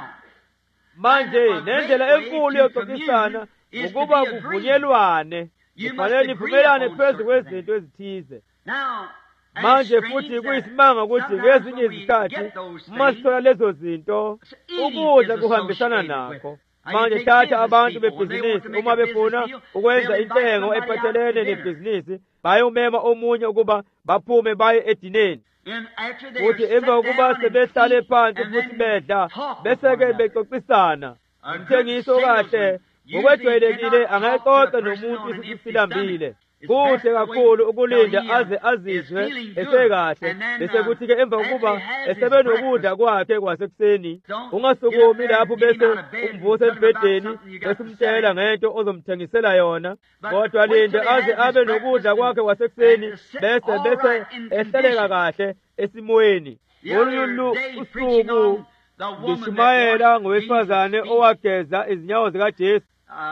A: Manje nendlela enkulu yokuxoxisana ukuba kuvunyelwane kufanele nivumelane phezu kwezinto ezithize.
B: now, and
A: Manje
B: it's
A: futhi
B: strange
A: kuyisimanga
B: that
A: ukuthi
B: sometimes
A: ngezinye
B: when we
A: izikhathi
B: get those
A: uma
B: things,
A: sithola lezo zinto
B: eating
A: ukudla
B: is
A: kuhambisana
B: associated with
A: nakho.
B: it. Now,
A: Manje
B: you take
A: thatha
B: business
A: abantu
B: people, when they want to
A: bebhizinisi
B: make
A: uma
B: a business
A: befuna
B: deal,
A: ukwenza
B: they'll invite
A: intengo
B: somebody out to
A: ephathelene
B: dinner.
A: nebhizinisi bayomema omunye ukuba baphume baye edineni.
B: And after they
A: Futhi
B: sit
A: emva kokuba
B: down and
A: sebehlale
B: eat,
A: phansi
B: and
A: futhi
B: then
A: bedla
B: talk with
A: bese-ke
B: one another.
A: bexoxisana.
B: A good
A: Umthengisi okahle
B: salesman usually
A: ngokwejwayelekile
B: cannot talk
A: angayixoxa
B: to a person
A: nomuntu
B: on an
A: isisu
B: empty
A: silambile.
B: stomach. It's
A: Kuhle
B: best the way
A: kakhulu
B: till
A: ukulinda
B: he,
A: aze
B: is
A: azizwe
B: feeling good.
A: esekahle
B: And then,
A: bese kuthi-ke emva
B: after
A: kokuba
B: he has his
A: esebe nokudla
B: breakfast,
A: kwakhe kwasekuseni
B: don't
A: ungasukumi
B: get up there
A: lapho
B: and get him
A: bese
B: out of bed and
A: umvusa
B: tell him about
A: embhedeni
B: something you got
A: bese
B: to
A: umtshela
B: say.
A: ngento ozomthengisela yona.
B: But
A: Kodwa
B: wait
A: linde
B: till he
A: aze
B: has his
A: abe
B: breakfast
A: nokudla kwakhe
B: and
A: kwasekuseni
B: sit
A: bese
B: all right in
A: ehleleka
B: condition.
A: kahle esimweni.
B: The
A: Ngolunye
B: other day preaching
A: usuku
B: on the woman
A: ngishumayela
B: that washed
A: ngowesifazane
B: Jesus' feet,
A: owageza izinyawo zikaJesu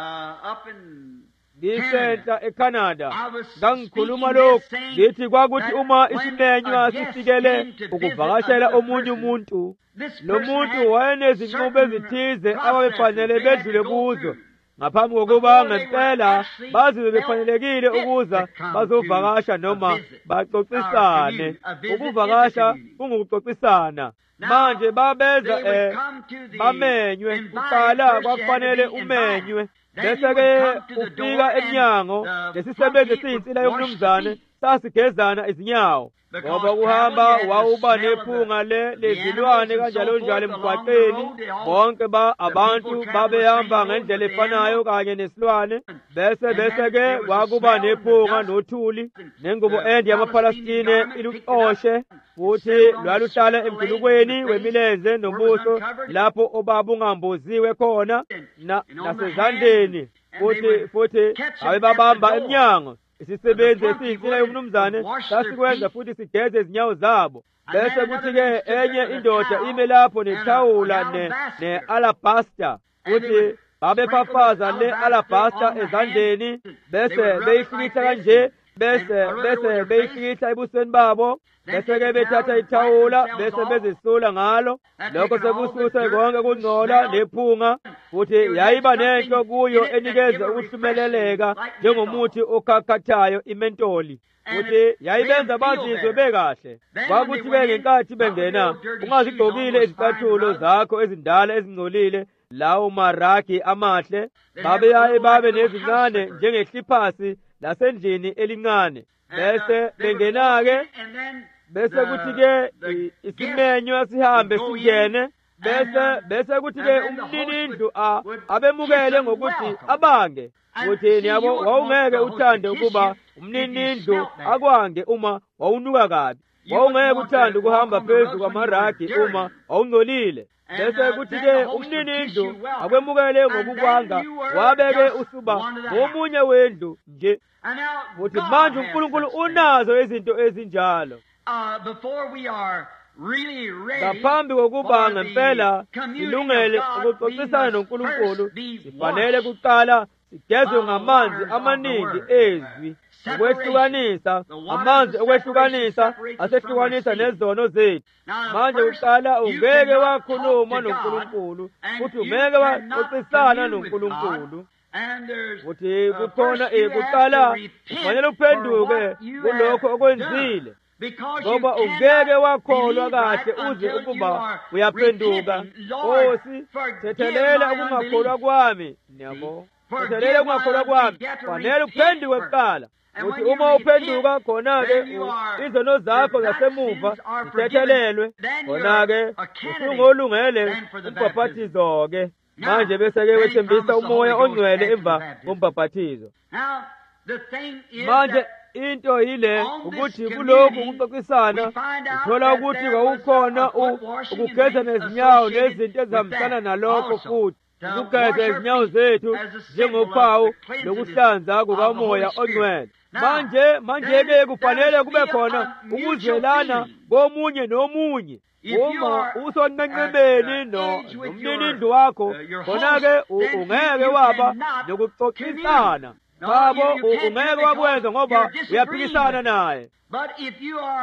B: up in
A: ngisentla eCanada.
B: I was
A: Ngangikhuluma
B: speaking
A: lokhu
B: this saying
A: ngithi kwakuthi
B: that
A: uma
B: when
A: isimenywa
B: a guest
A: sifikele
B: came to visit
A: ukuvakashela
B: another
A: omunye
B: person,
A: umuntu,
B: this
A: lo
B: person
A: muntu
B: had
A: wayenezinqubo
B: certain
A: ezithize
B: processes
A: ababefanele
B: they had to
A: bedlule
B: go
A: kuzo
B: through
A: ngaphambi kokuba
B: before they were
A: ngempela
B: actually
A: baziwe
B: felt
A: befanelekile
B: fit
A: ukuza
B: to come
A: bazovakasha
B: to a
A: noma
B: visit or
A: baxoxisane.
B: commune. A visit is a
A: Ukuvakasha
B: communion.
A: kungukuxoxisana.
B: Now,
A: Manje babeza
B: they would come to the
A: bamenywe
B: invited.
A: kuqala
B: First you had to
A: kwakufanele
B: be
A: umenywe
B: invited. Then you would
A: bese-ke
B: come to the door
A: ufika
B: and
A: emnyango
B: the
A: lesisebenzi
B: flunky
A: esiyinsila
B: would wash the
A: yomnumzane
B: feet.
A: sasigezana izinyawo
B: Because
A: ngoba kuhamba
B: traveling, you had the
A: wawuba
B: smell of
A: nephunga
B: the
A: lezilwane
B: animals and
A: kanjalo
B: so
A: njalo
B: forth along the
A: emgwaqeni.
B: road. They all-
A: Bonke
B: the
A: abantu
B: people travel the
A: babehamba
B: same road
A: ngendlela
B: with the
A: efanayo
B: animal.
A: kanye nesilwane bese
B: And then
A: bese-ke
B: there was a
A: kwakuba
B: smell and the
A: nephunga
B: dust.
A: nothuli nengubo
B: The
A: ende
B: Palestinian
A: yamaphalestine
B: garment picked it
A: iluxoshe
B: up,
A: futhi
B: settled on the
A: lwaluhlala
B: side of the legs
A: emdulukweni
B: and the face,
A: wemilenze
B: where it was
A: nobuso
B: uncovered.
A: lapho obaba ungamboziwe khona
B: And on the
A: nasezandleni.
B: hands, and they would
A: Futhi
B: catch them
A: abebabamba
B: at the door.
A: emnyango. Isisebenzi
B: The flunky
A: esiyinsila
B: would
A: yomnumzane
B: wash their
A: sasikwenza
B: feet.
A: futhi sigeze izinyawo zabo.
B: And then
A: Bese
B: another
A: kuthi-ke
B: man stood there
A: enye
B: with a
A: indoda
B: towel
A: ime lapho
B: and a
A: nethawula
B: alabaster.
A: ne-alabasta
B: And they
A: futhi
B: would
A: babefafaza
B: sprinkle the
A: le-alabasta
B: alabaster on the
A: ezandleni
B: hands. They
A: bese
B: would rub it
A: beyihlikihla
B: like this
A: kanje
B: and rub it over
A: bese
B: their
A: beyihlikihla ebusweni babo.
B: Then
A: Bese-ke
B: take the
A: bethatha
B: towel and
A: ithawula
B: wipe themselves
A: bese
B: off.
A: bezisula ngalo.
B: That
A: Lokho
B: taken all the
A: sekususe
B: dirt
A: konke
B: and
A: kungcola
B: smell.
A: nephunga futhi
B: It had
A: yayiba
B: something
A: nento kuyo
B: in it that
A: enikeza
B: gave a
A: ukuhlumeleleka
B: refreshing, like
A: njengomuthi okhakhathayo imentoli.
B: And
A: Futhi
B: it
A: yayibenza
B: made them feel
A: bazizwe
B: better.
A: bekahle.
B: Then
A: Kwakuthi-ke
B: when they
A: ngenkathi
B: went,
A: bengena
B: not with their dirty
A: ungazigqokile
B: shoes on those
A: izicathulo
B: fine
A: zakho ezindala ezingcolile lawo maragi amahle
B: They
A: babeyaye
B: have a
A: babe
B: little house
A: nezincane
B: slipper.
A: njengehlipasi lasendlini elincane.
B: And,
A: Bese
B: they would
A: bengena-ke
B: walk in, and then
A: bese
B: the-
A: kuthi-ke
B: the
A: isimenywa sihambe
B: would go
A: singene
B: in,
A: bese
B: and,
A: bese kuthi-ke
B: and then the host
A: umninindlu
B: would kiss
A: abemukele
B: them
A: ngokuthi
B: welcome.
A: abange.
B: And
A: Futhi
B: see,
A: niyabo
B: you wouldn't want
A: wawungeke
B: the host
A: uthande
B: to kiss
A: ukuba
B: you if you
A: umninindlu
B: smelt bad.
A: akwange uma wawunuka kabi.
B: You
A: Wawungeke
B: wouldn't want
A: uthande
B: to
A: ukuhamba
B: walk on the
A: phezu
B: rugs when you
A: kwamaragi
B: were dirty.
A: uma wawungcolile.
B: And,
A: Bese
B: then
A: kuthi-ke
B: the host would kiss
A: umninindlu
B: you welcome.
A: akwemukele
B: And
A: ngokukwanga
B: then you were
A: wabeke
B: just
A: usuba
B: one of the house.
A: ngomunye wendlu nje.
B: And now
A: Futhi
B: God
A: manje
B: has
A: uNkulunkulu
B: such things.
A: unazo izinto ezinjalo.
B: Before we are really ready
A: Ngaphambi kokuba
B: for the
A: ngempela
B: communion
A: silungele
B: of God, we
A: ukuxoxisana
B: must
A: noNkulunkulu
B: first be
A: sifanele
B: washed
A: kuqala sigezwe
B: by the
A: ngamanzi
B: waters of the
A: amaningi
B: word.
A: ezwi ukwehlukanisa
B: The waters
A: amanzi
B: of
A: okwehlukanisa
B: separation separates us
A: asehlukanisa
B: from our sin.
A: nezono zethu.
B: Now,
A: Manje
B: first,
A: kuqala
B: you
A: ungeke
B: cannot
A: wakhuluma
B: talk to
A: noNkulunkulu
B: God, and
A: futhi
B: you
A: ungeke
B: cannot
A: waxoxisana
B: commune with
A: noNkulunkulu.
B: God, and there's,
A: Futhi kukhona
B: first you have
A: kuqala
B: to repent
A: kufanele
B: for
A: uphenduke
B: what you
A: kulokho
B: have
A: okwenzile.
B: done. Because you
A: Ngoba ungeke
B: cannot
A: wakholwa
B: believe right
A: kahle uze
B: until you
A: ukuba
B: are
A: uyaphenduka.
B: repenting. Lord,
A: Nkosi,
B: forgive
A: thethelela
B: my
A: ukungakholwa
B: unbelief.
A: kwami. Niyabo.
B: Forgive
A: Thethelela ukungakholwa
B: my
A: kwami.
B: unbelief. You have to
A: Fanele
B: repent
A: uphenduke
B: first.
A: kuqala.
B: And
A: Uthi
B: when you
A: uma uphenduka
B: repent,
A: khona-ke
B: then you are-
A: izono zakho
B: your back
A: zasemuva
B: sins are
A: zithethelelwe.
B: forgiven. Then you're
A: Khona-ke
B: a candidate
A: usungolungele
B: then for the
A: umbhaphathizo-ke.
B: Now,
A: Manje bese-ke
B: then he
A: wethembisa
B: promised the
A: umoya
B: Holy Ghost
A: ongcwele
B: after
A: emva
B: the baptism.
A: kombhaphathizo.
B: Now, the thing is
A: Manje
B: that
A: into yile
B: on this
A: ukuthi
B: communion,
A: kulokhu kuxoxisana
B: we find out
A: uthola
B: that
A: ukuthi
B: there was
A: kwakukhona
B: a foot washing and
A: ukugeza
B: things
A: nezinyawo
B: associated
A: nezinto
B: with
A: ezihambisana
B: that
A: nalokho
B: also.
A: futhi
B: To
A: ukugeza
B: wash our
A: izinyawo
B: feet
A: zethu
B: as a symbol
A: njengophawu
B: of the cleansing
A: lokuhlanza
B: of the
A: kukamoya
B: Holy Spirit.
A: ongcwele.
B: Now,
A: Manje-ke
B: then
A: kufanele
B: there
A: kube
B: must be
A: khona
B: a mutual
A: ukuzwelana
B: feeling.
A: komunye nomunye.
B: If you
A: Uma
B: are
A: usonqenqemeni
B: at age with
A: nomninindlu wakho
B: your
A: khona-ke
B: host, then
A: ungeke
B: you
A: waba
B: cannot
A: nokuxoxisana.
B: No,
A: Ngabo
B: you can't do it
A: ungeke
B: because
A: wakwenza ngoba
B: you're disagreeing
A: uyaphikisana
B: with
A: naye.
B: But if you are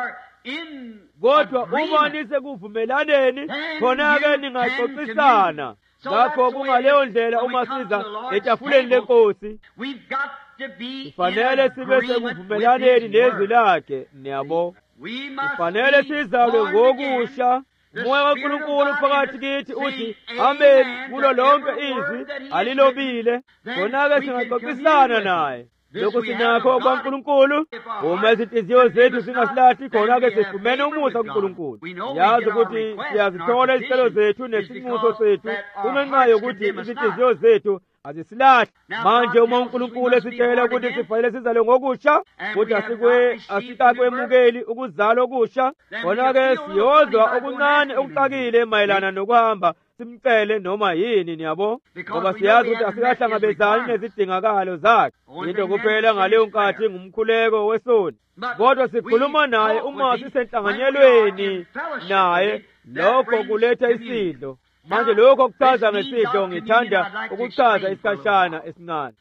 A: kodwa uma nisekuvumelaneni khona-ke ningaxoxisana. Ngakho kungaleyo ndlela uma siza etafuleni lenkosi kufanele sibe sekuvumelaneni nezwi lakhe. Niyabo, kufanele sizalwe ngokusha. Umoya kaNkulunkulu phakathi kithi uthi ameni kulo lonke izwi alilobile. Khona-ke singaxoxisana naye. Lokhu sinakho kwaNkulunkulu. Uma izinhliziyo zethu zingasilahli, khona-ke sifumene umusa kuNkulunkulu. Yazi ukuthi siyazithola izicelo zethu nesinxuso sethu kungenxa yokuthi izinhliziyo zethu azisilahli. Manje uma uNkulunkulu esitshela ukuthi sifanele sizalwe ngokusha, ukuthi asikakwemukeli ukuzalwa okusha, khona-ke siyozwa okuncane okucakile mayelana nokuhamba simcele noma yini. Niyabo, ngoba siyazi ukuthi asikahlangabezani nezidingakalo zakhe. Into kuphela ngaleyo nkathi ngumkhuleko wesoni, kodwa sikhuluma naye uma sisenhlanganyelweni naye. Lokho kuletha isidlo. Manje lokho okuchaza ngesidlo ngithanda ukuchaza isikhashana esincane.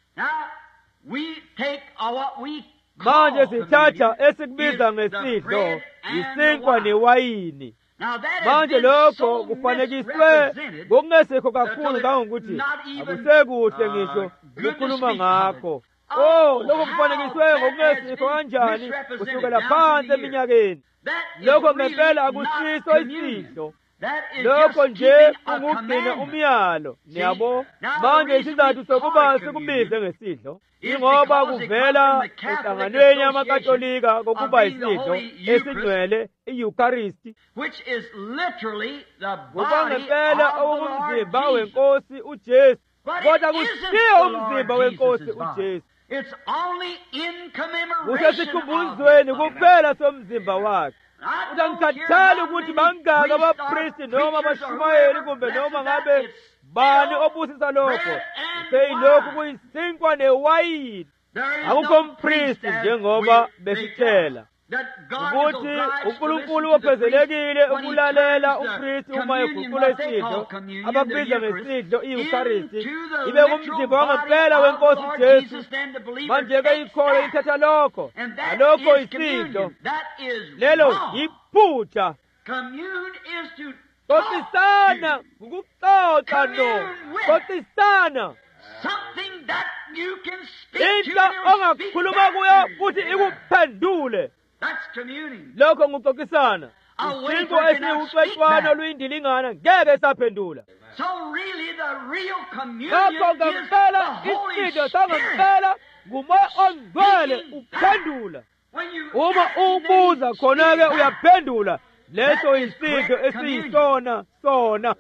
A: Manje sithatha esikubiza ngesidlo isinkwa newayini. Manje lokho kufanekiswe ngokungesekho kakhulu kangokuthi akusekuhle ngisho ukukhuluma ngakho. Lokho kufanekiswe ngokungesekho kanjani kusukela phansi eminyakeni. Lokho ngempela akusiso isidlo. Lokho nje ungugcina umyalo. Niyabo, manje isizathu sokuba sikubize ngesidlo ingoba kuvela enhlanganweni yamakatolika kokuba isidlo esingcwele, i-Eucharisti, ngoba ngempela okumzimba wenkosi uJesu. Kodwa kusiyo umzimba wenkosi uJesu. Kusesikhumbuzweni kuphela somzimba wakhe. Ngikhathali ukuthi bangaka abapristi noma abashumayeli kumbe noma ngabe bani obusisa lokho. Seyilokhu kuyisinkwa newayini. Akukho mpristi njengoba besitshela ukuthi uNkulunkulu wophezelekile ukulalela umpristi uma eguqula isidlo ababiza ngesidlo i-Eucharisti ibe kumzimba wangempela wenkosi Jesu. Manje-ke ikholo ithatha lokho, alokho isidlo lelo yiphutha. Xoxisana ukuxoxa xoxisana into ongakhuluma kuyo futhi ikuphendule. Lokho nguxoxisana. Isinkwa esiwucwecwana oluyindilingana ngeke saphendula. Ngakho ngempela isidlo sangempela ngumoya ongcwele uphendula. Uma ubuza khona-ke uyaphendula. Leso isidlo esiyisona sona.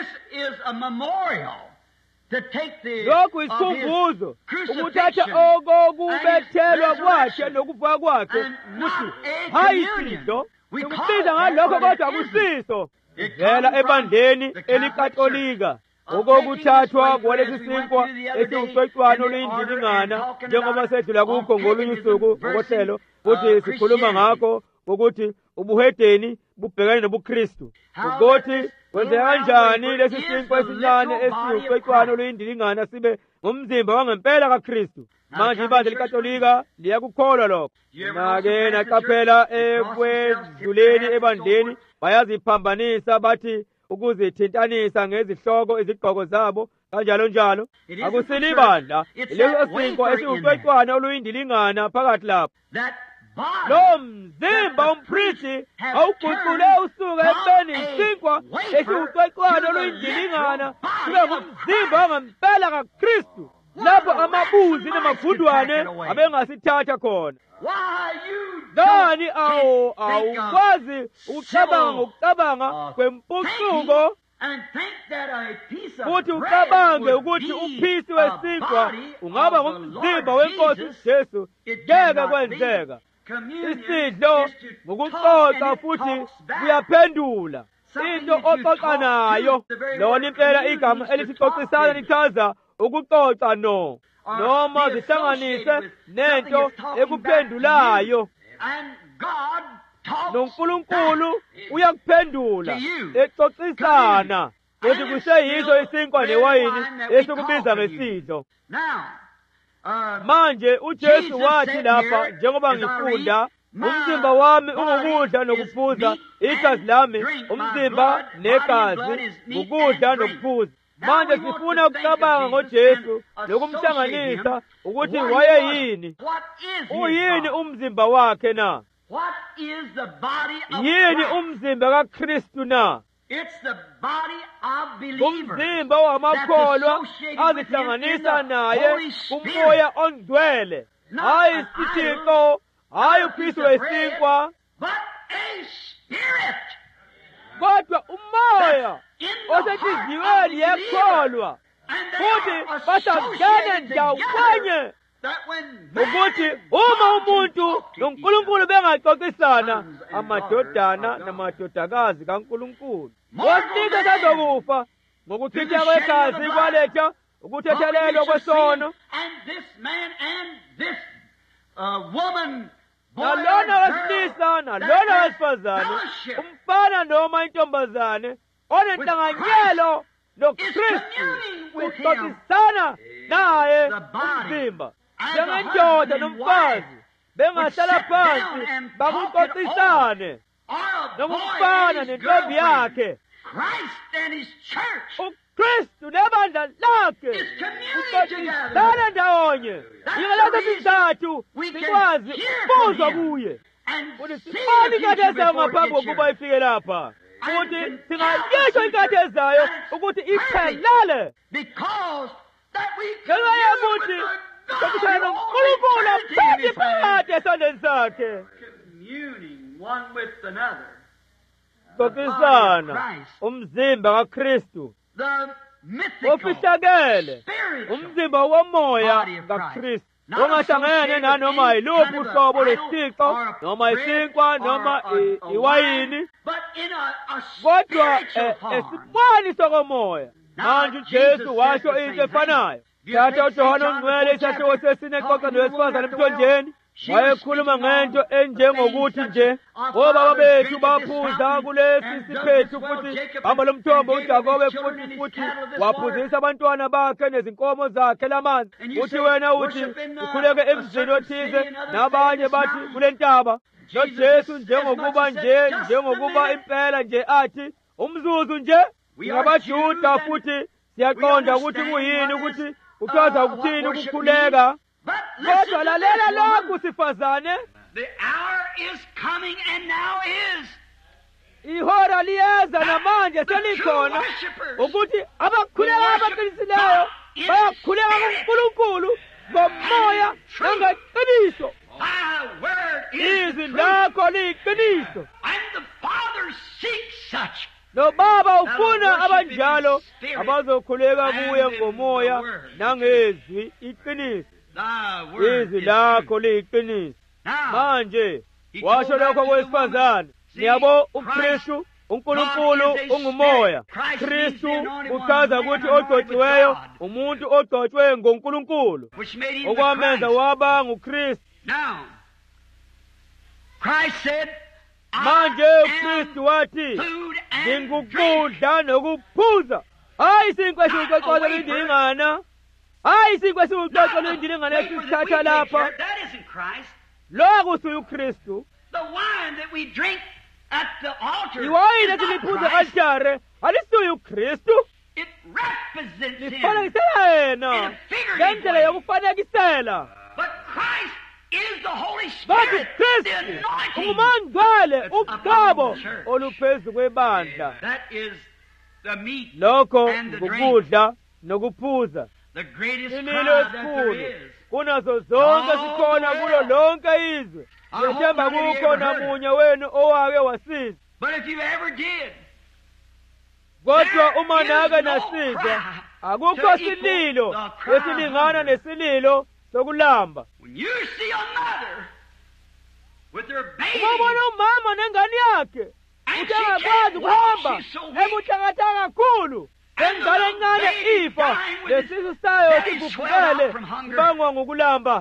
A: Lokhu isikhumbuzo ukuthatha okokubethelwa kwakhe nokufa kwakhe ukuthi hayi isidlo sikubiza ngalokho kodwa akusiso. Ivela ebandleni elikatolika okokuthathwa kwalesi sinkwa esiwucwecwana oluyindilingana njengoba sedlula kukho ngolunye usuku ngokohlelo futhi sikhuluma ngakho ukuthi ubuhedeni bubhekane nobuKristu. Ukuthi kwenzeka kanjani lesi sinkwa esincane esiwucwecwana oluyindilingana sibe ngumzimba wangempela kaKristu. Manje ibandla likatolika liyakukholwa lokho. Na-ke naqaphela ekwedluleni ebandleni bayaziphambanisa bathi ukuzithintanisa ngezihloko izigqoko zabo kanjalo njalo. Akusili ibandla leso sinkwa esiwucwecwana oluyindilingana phakathi lapho. Lo mzimba umpristi awuguqule usuka ekubeni isinkwa esiwucwecwana oluyindilingana kube ngumzimba wangempela kaKristu, lapho amabuzi namagundwane abengasithatha khona. Ngani awukwazi ukucabanga ngokucabanga kwempucuko futhi ucabange ukuthi uphisi wesinkwa ungaba ngumzimba wenkosi uJesu? Ngeke kwenzeka. Isidlo ngokuxoxa futhi kuyaphendula. Into oxoxa nayo lona impela igama elisixoxisana lichaza ukuxoxa noma zihlanganise nento ekuphendulayo. NoNkulunkulu uyakuphendula exoxisana futhi kuseyizo isinkwa newayini esikubiza ngesidlo. Manje uJesu wathi lapha njengoba ngifunda umzimba wami ungukudla nokuphuza, igazi lami umzimba negazi ukudla nokuphuza. Manje sifuna ukucabanga ngoJesu lokumhlanganisa ukuthi wayeyini, uyini umzimba wakhe na, yini umzimba kaKristu na. Umzimba wamakholwa azihlanganisa naye kumoya ongcwele, hayi isithixo, hayi uKristu wesinkwa, kodwa umoya osenhliziyweni yekholwa, futhi basangena ndawonye, ukuthi uma umuntu noNkulunkulu bengaxoxisana, amadodana namadodakazi kaNkulunkulu, wosinika sazokufa ngokuchithwa kwegazi kwaletha ukuthethelelwa kwesono. Nalona wesilisa nalona wesifazane, umfana noma intombazane, onenhlanganyelo noKristu, uxoxisana naye umzimba. Njengendoda nomfazi bengahlala phansi bakuxoxisane, nomfana nentombi yakhe, uKristu nebandla lakhe uxoxisana ndawonye. Yingaleso sizathu sikwazi ukuzwa kuye, ukuthi sibone inkathi ezayo ngaphambi kokuba ifike lapha, ukuthi singayisho inkathi ezayo ukuthi iphelele, ngenxa yokuthi sokushaya noNkulunkulu aphethe phakathi esandleni sakhe, xoxisana umzimba kaKristu ofihlakele, umzimba womoya kaKristu ongahlangene nanoma yiluphi uhlobo lwesithixo noma isinkwa noma iwayini, kodwa esimweni sokomoya. Manje uJesu washo into efanayo. Thatha uJohane oNgcwele isahluko sesine exoxa nowesifazane emthonjeni, wayekhuluma ngento enjengokuthi nje obaba bethu baphuza kulesi siphethu, futhi hamba lomthombo uJakobe futhi waphuzisa abantwana bakhe nezinkomo zakhe lamanzi. Uthi wena uthi ukhuleke emzini othize, nabanye bathi kule ntaba. NoJesu njengokuba impela nje athi umzuzu nje ngabaJuda, futhi siyaqonda ukuthi kuyini ukuthi uchaza ukuthini ukukhuleka. Kodwa lalela lokhu sifazane, ihora liyeza namanje selikhona, ukuthi abakhuleka abaqinisileyo bayakhuleka kuNkulunkulu ngomoya nangeqiniso. Izwi lakho liyiqiniso, noBaba ufuna abanjalo abazokhuleka kuye ngomoya nangezwi iqiniso. Izwi lakho liyiqiniso. Manje washo lokho kwesifazane. Niyabo uKristu, uNkulunkulu ungumoya. Kristu uchaza ukuthi ogcotshiweyo umuntu ogcotshwe ngoNkulunkulu, okwamenza waba nguKristu. Manje uKristu wathi ngingukudla nokuphuza, hayi isinkwa esiwuxoxoza lwendilingana, hayi isinkwa esiwuxoxoza lwendilingana esisithatha lapha. Lokhu suYuKristu. Iwayini esiliphuza e-altare alisuYuKristu, lifanekisela yena ngendlela yokufanekisela. Kodwa uKristu ungumangcwele, ugcabo oluphezu kwebandla. Lokho ngukudla nokuphuza, inilo esikhulu kunazo zonke sikhona kulo lonke izwe. Ngithemba kukho namunye wenu owake wasiza. Kodwa uma nake nasizwa, akukho sililo esilingana nesililo sokulamba. Umabona umama nengane yakhe utangakwazi ukuhamba, ebuthakathaka kakhulu, engane encane ifa, lesisu sayo sivuvukele sibangwa ngokulamba.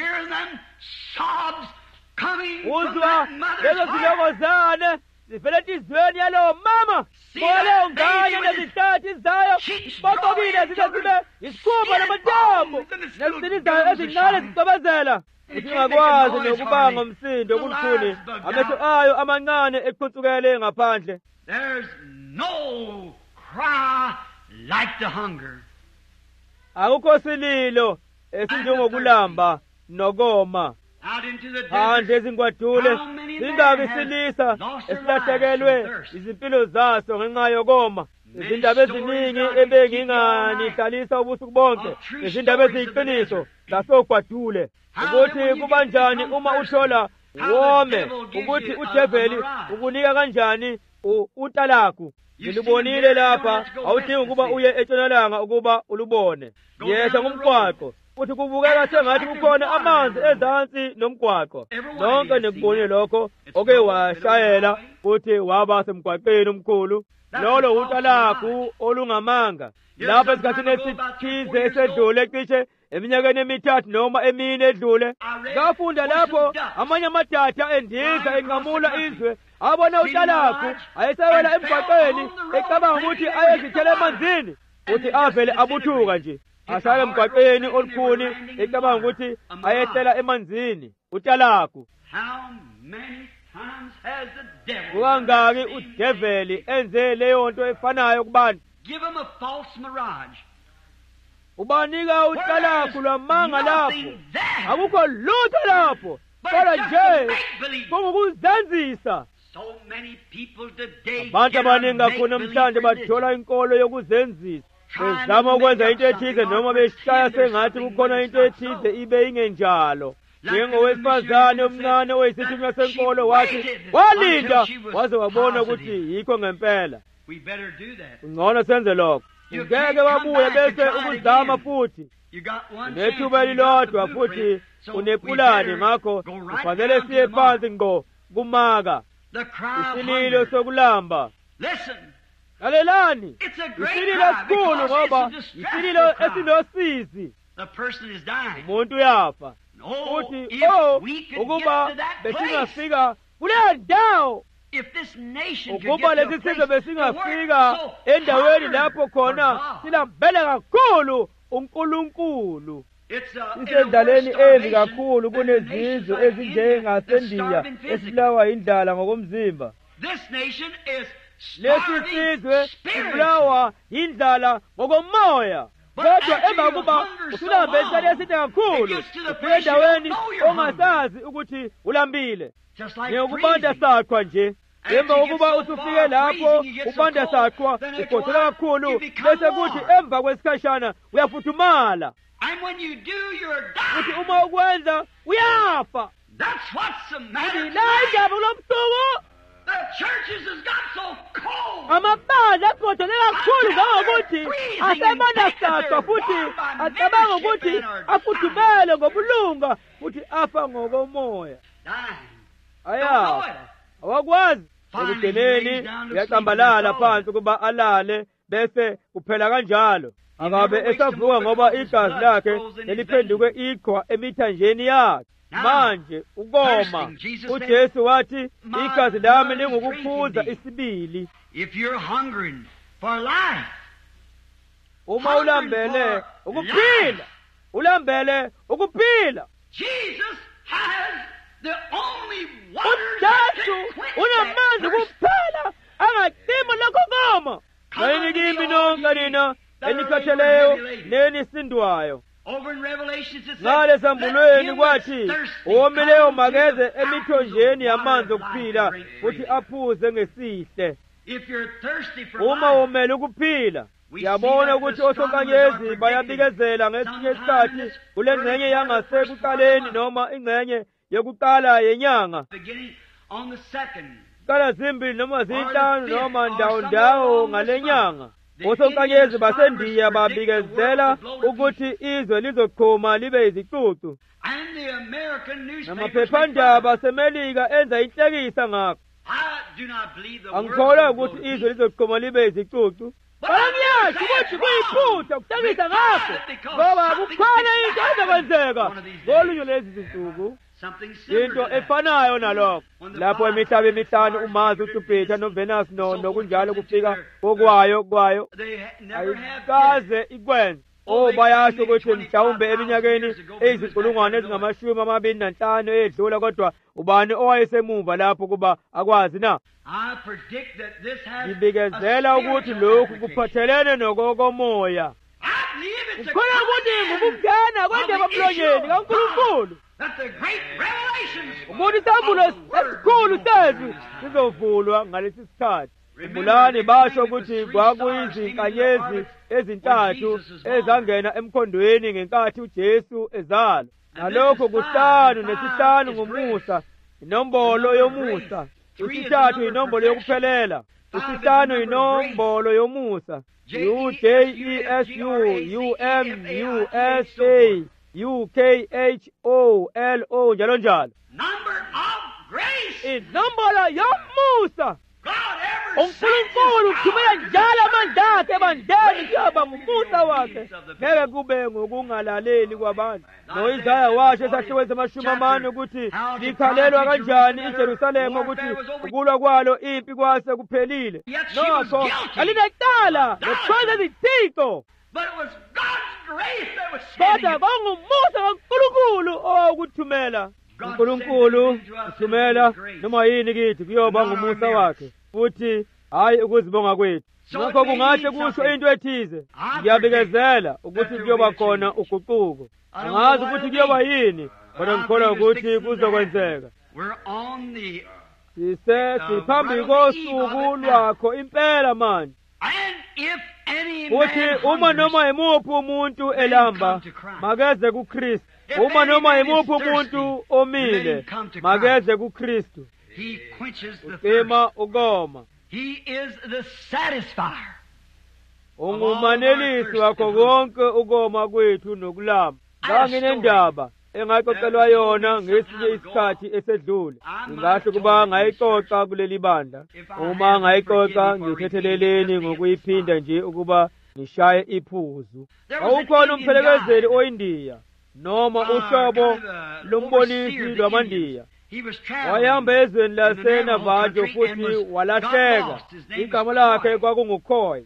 A: Uzwa lezo zilokozane zivela enhliziyweni yalowo mama, leyo ngane nezihlathi zayo baqobile zize zibe yisikhumba namathambo, nezini zayo ezincane zicobezela. singakwazi nokubanga umsindo kulukhuni amehlo ayo amancane eqhutsukele ngaphandle.
B: There's no cry like the hunger.
A: Akukho sililo esinjengokulamba nokoma.
B: Out into the
A: Phandle
B: desert,
A: ezingwadule singaki silisa esilahlekelwe izimpilo zaso ngenxa yokoma. Izindaba eziningi ebenginganihlalisa ubusuku bonke, izindaba eziyiqiniso zasogwadule ukuthi kubanjani uma uthola wome, ukuthi udeveli ukunika kanjani utalaku. Ngilubonile lapha, awudingi ukuba uye etshonalanga ukuba ulubone. Yehla ngumgwaqo futhi kubukeka sengathi kukhona amanzi ezansi nomgwaqo. Lonke nikubonile lokho oke washayela futhi waba semgwaqeni omkhulu. Lolo utalaku olungamanga. Lapho esikhathini esithize esedlule cishe eminyakeni emithathu noma emine edlule, ngafunda lapho amanye amadatha endiza enqamula izwe abona utalaku ayesewela emgwaqeni ecabanga ukuthi ayezithela emanzini, futhi avele abuthuka nje asake emgwaqeni olukhuni ecabanga ukuthi ayehlela emanzini. Utalaku kukangaki udeveli enze leyo nto efanayo kubantu.
B: Give them a false mirage.
A: Ubanika utalaku lwamanga lapho. Akukho lutho lapho, kodwa nje kungukuzenzisa.
B: So many people today
A: Abantu abaningi kakhulu namhlanje bathola inkolo yokuzenzisa, bezama ukwenza into ethize noma beshaya sengathi kukhona into ethize ibe ingenjalo. Njengowesifazane omncane oyisithunywa senkolo wathi walinda waze wabona ukuthi yikho ngempela.
B: we better do that.
A: Ngcono senze lokho. Ngeke wabuye bese ukuzama futhi.
B: You got one
A: Nethuba
B: chance, you got the
A: lilodwa
B: blueprint,
A: futhi
B: so we
A: unepulani
B: better
A: ngakho
B: go right
A: kufanele
B: down to
A: siye
B: the mark.
A: phansi ngo kumaka.
B: The cry of
A: Isililo
B: hunger.
A: sokulamba.
B: Listen,
A: Lalelani.
B: it's a great
A: Isililo
B: cry
A: esikhulu
B: because
A: ngoba
B: it's a
A: isililo
B: distressful cry.
A: esinosizi.
B: The person is dying.
A: Umuntu uyafa.
B: Oh,
A: Futhi
B: if we could
A: ukuba
B: get to that place,
A: besingafika kuleyo ndawo,
B: if this nation could
A: ukuba
B: get to a
A: lesi
B: place
A: sizwe
B: to work
A: besingafika
B: so
A: endaweni
B: hard
A: lapho
B: for
A: khona
B: God.
A: silambele kakhulu uNkulunkulu.
B: It's a
A: Sisendlaleni embi kakhulu kunezizwe ezinjengaseNdiya esibulawa indlala ngokomzimba.
B: This nation is
A: Lesi
B: starving
A: sizwe
B: spiritually.
A: sibulawa indlala ngokomoya. Kodwa emva kuba usulambe isikhathi eside kakhulu, ufike endaweni ongasazi ukuthi ulambile.
B: Just like
A: Ngekubanda
B: freezing.
A: saqhwa nje. Emva kokuba usufike lapho ubanda saqhwa ugodola kakhulu, bese kuthi emva kwesikhashana uyafuthumala.
B: And when you do, you're
A: Uthi
B: dying.
A: uma ukwenza uyafa.
B: That's what's the matter
A: La
B: tonight.
A: indaba kulomsuku
B: The churches has got so cold.
A: amabandla agodole kakhulu ngokuthi asebanda saqhwa futhi acabanga ukuthi afudumele ngobulunga futhi afa ngokomoya.
B: Dying.
A: Ayafa. Awakwazi. Ekugcineni uyacambalala phansi kuba alale bese kuphela kanjalo. Akabe esavuka ngoba igazi lakhe eliphenduke iqhwa emithanjeni yakhe. Manje ukoma uJesu wathi igazi lami lingukuphuza isibili.
B: If you're hungering for life,
A: Uma ulambele ukuphila, ulambele ukuphila.
B: Jesus has the only water
A: uJesu unamanzi kuphela angacima lokho koma. Kayini kimi nonke nina enikhatheleyo nenisindwayo.
B: Over in Revelations it
A: Ngale
B: says,
A: sambulweni kwathi omileyo makeze emithonjeni yamanzi okuphila futhi aphuze ngesihle.
B: if you're thirsty for
A: Uma
B: life,
A: umele ukuphila, yabona ukuthi osonkanyezi bayabikezela ngesinye isikhathi kule ngxenye yangasekuqaleni noma ingxenye yokuqala yenyanga.
B: beginning on the second,
A: Kala zimbili noma zinhlanu noma ndawo ngale nyanga. Osonkanyezi baseNdiya babikezela ukuthi izwe lizoqhuma libe izicucu.
B: and the American newspapers,
A: Namaphephandaba aseMelika enza inhlekisa ngakho.
B: I do not believe the
A: Angikholwa
B: word
A: ukuthi izwe lizoqhuma libe izicucu. Bayangiyasho ukuthi kuyiphutha ukuhlekisa ngakho. Ngoba kukhona into ezokwenzeka ngolunye lezi zinsuku.
B: something similar
A: Into
B: to that.
A: efanayo nalokho. Lapho imihlaba emihlanu uMars, uJupiter noVenus nokunjalo kufika kwayo
B: They never have
A: ayikaze ikwenze. bayasho ukuthi mhlawumbe eminyakeni eyizinkulungwane ezingama-25 edlula, kodwa ubani owayesemumva lapho kuba akwazi na? Ngibikezela ukuthi lokhu kuphathelene nokokomoya. Kukhona ukuthi ngubungena kwendaba emlonyeni kaNkulunkulu ukuthi isambulo esikhulu sethu sizovulwa ngalesi sikhathi. Khumbulani basho ukuthi kwakuyizinkanyezi ezintathu ezangena emkhondweni ngenkathi uJesu ezalwa. Nalokho kuhlanu nesihlanu ngumusa, inombolo yomusa. Isithathu inombolo yokuphelela. Isihlanu inombolo yomusa. UJESU, UMUSA, UKHOLO, njalo njalo. Inombolo yomusa. uNkulunkulu uthumela njalo amandla akhe ebandleni kuyoba ngumusa wakhe. Ngeke kube ngokungalaleli kwabantu. NoIsaya washo esahlukwini sama-40 ukuthi likhalelwa kanjani iJerusalema ukuthi ukulwa kwalo impi kwase kuphelile. Nokho alinecala lokukhonza izithixo, kodwa kwangumusa kaNkulunkulu owokuthumela. uNkulunkulu uthumela noma yini kithi kuyoba ngumusa wakhe, futhi hayi ukuzibonga kwethu. Ngakho kungahle kusho into ethize. Ngiyabikezela ukuthi kuyoba khona uguquko. Angazi ukuthi kuyoba yini, kodwa ngikholwa ukuthi kuzokwenzeka. Siphambi kosuku lwakho impela manje. Futhi uma noma yimuphi umuntu elamba, makeze kuKristu. Uma noma yimuphi umuntu omile, makeze kuKristu. Ucima ukoma.
B: He is the satisfier.
A: Ungumanelisi wakho konke ukoma kwethu nokulamba. Nganginendaba engaxoxelwa yona ngesinye isikhathi esedlule. Ngingahle kuba ngayixoxa kuleli bandla. Uma ngayixoxa ngithetheleleni ngokuyiphinda nje ukuba nishaye iphuzu. Awukhona umphelekezeli oyiNdiya noma uhlobo lombonisi lwamandiya. Wayehamba ezweni laseNavajo futhi walahleka. Igama lakhe kwakunguKhoyi.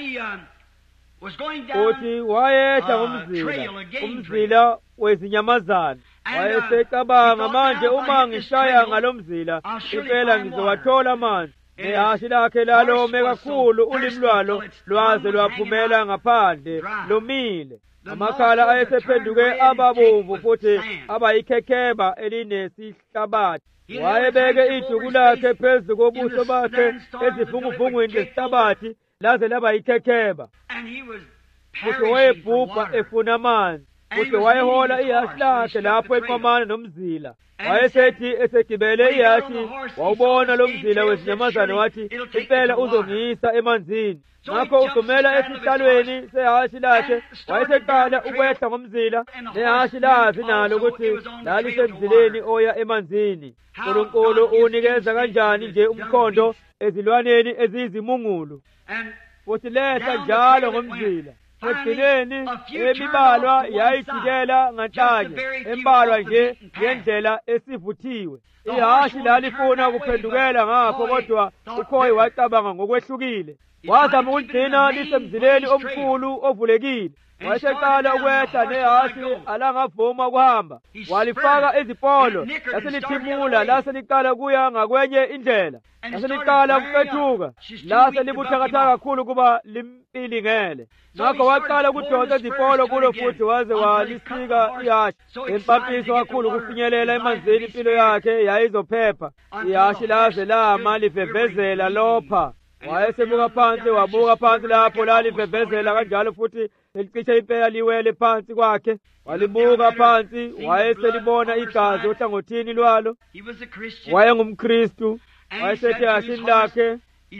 A: Futhi wayehla umzila wezinyamazana. Wayesecabanga, manje uma ngishaya ngalo mzila impela ngizowathola amanzi. Nehhashi lakhe lalome kakhulu, ulimi lwalo lwaze lwaphumela ngaphandle lomile. Amakhala ayesephenduke ababomvu futhi abayikhekheba elinesihlabathi. Wayebeke iduku lakhe phezu kobuso bakhe ezivunguvungwini lesihlabathi laze laba yikhekheba. Futhi wayebhubha efuna amanzi. Futhi wayehola ihhashi lakhe lapho enqomana nomzila. Wayesethi esegibele ihhashi wawubona lo mzila wezinyamazane wathi, impela uzongiyisa emanzini. Ngakho udumela esihlalweni sehhashi lakhe, wayeseqala ukwehla ngomzila, nehhashi lazi nalo ukuthi lalisemzileni oya emanzini. uNkulunkulu unikeza kanjani nje umkhondo ezilwaneni eziyizimungulu, futhi lehla njalo ngomzila. Ekugcineni emibalwa yayijikela nganhlanye, embalwa nje ngendlela esivuthiwe. Ihhashi lalifuna ukuphendukela ngapho, kodwa uKhoyi wacabanga ngokwehlukile. Wazama ukuligcina lisemzileni omkhulu ovulekile. Wayeseqala ukwehla nehhashi alangavuma ukuhamba. Walifaka izipolo, laselithimula, laseliqala kuya ngakwenye indlela. Laseliqala ukupethuka, laselibuthakathaka kakhulu kuba limpilingele. Ngakho waqala ukudonsa izipolo kulo futhi waze walisika ihhashi. Empampiso kakhulu kufinyelela emanzini, impilo yakhe yayizophepha. Ihhashi laze lama livevezela lopha. Wayesebuka phansi, wabuka phansi lapho lalivevezela kanjalo futhi selicishe impela liwele phansi kwakhe. Walibuka phansi, wayeselibona igazi ohlangothini lwalo. WayengumKristu. Wayesethi ehhashini lakhe,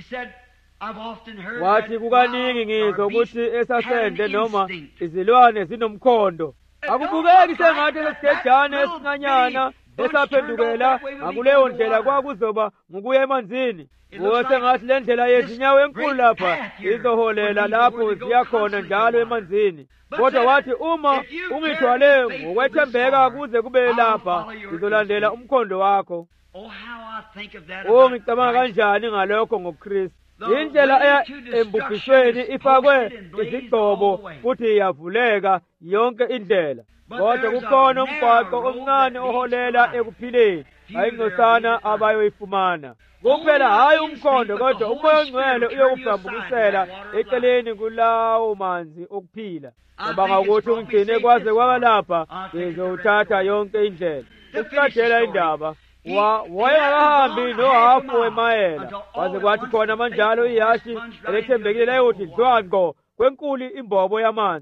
A: wathi kukaningi ngizwa ukuthi esasende noma izilwane zinomkhondo. Akubukeki sengathi lesigejane esincanyana esaphendukela ngakuleyo ndlela kwakuzoba ngukuya emanzini. Sengathi le ndlela yezinyawo enkulu lapha izoholela lapho ziyakhona njalo emanzini. Kodwa wathi, uma ungithwale ngokwethembeka kuze kube lapha, ngizolandela umkhondo wakho. Ngicabanga kanjani ngalokho ngoKristu. indlela eya embubhisweni ifakwe izigcobo futhi iyavuleka yonke indlela. Kodwa kukhona umgwaqo omncane oholela ekuphileni, ayingcosana abayoyifumana. Kuphela hayi umkhondo, kodwa uMoya oNgcwele uyokubhambukisela eceleni kulawo manzi okuphila. Cabanga ukuthi ungigcine kwaze kwakalapha, ngizowuthatha yonke indlela. Ukuqedela indaba, wayengakahambi nohafu wemayela, kwaze kwathi khona manjalo ihashi elethembekile layothi dlwanqo kwenkulu imbobo yamanzi.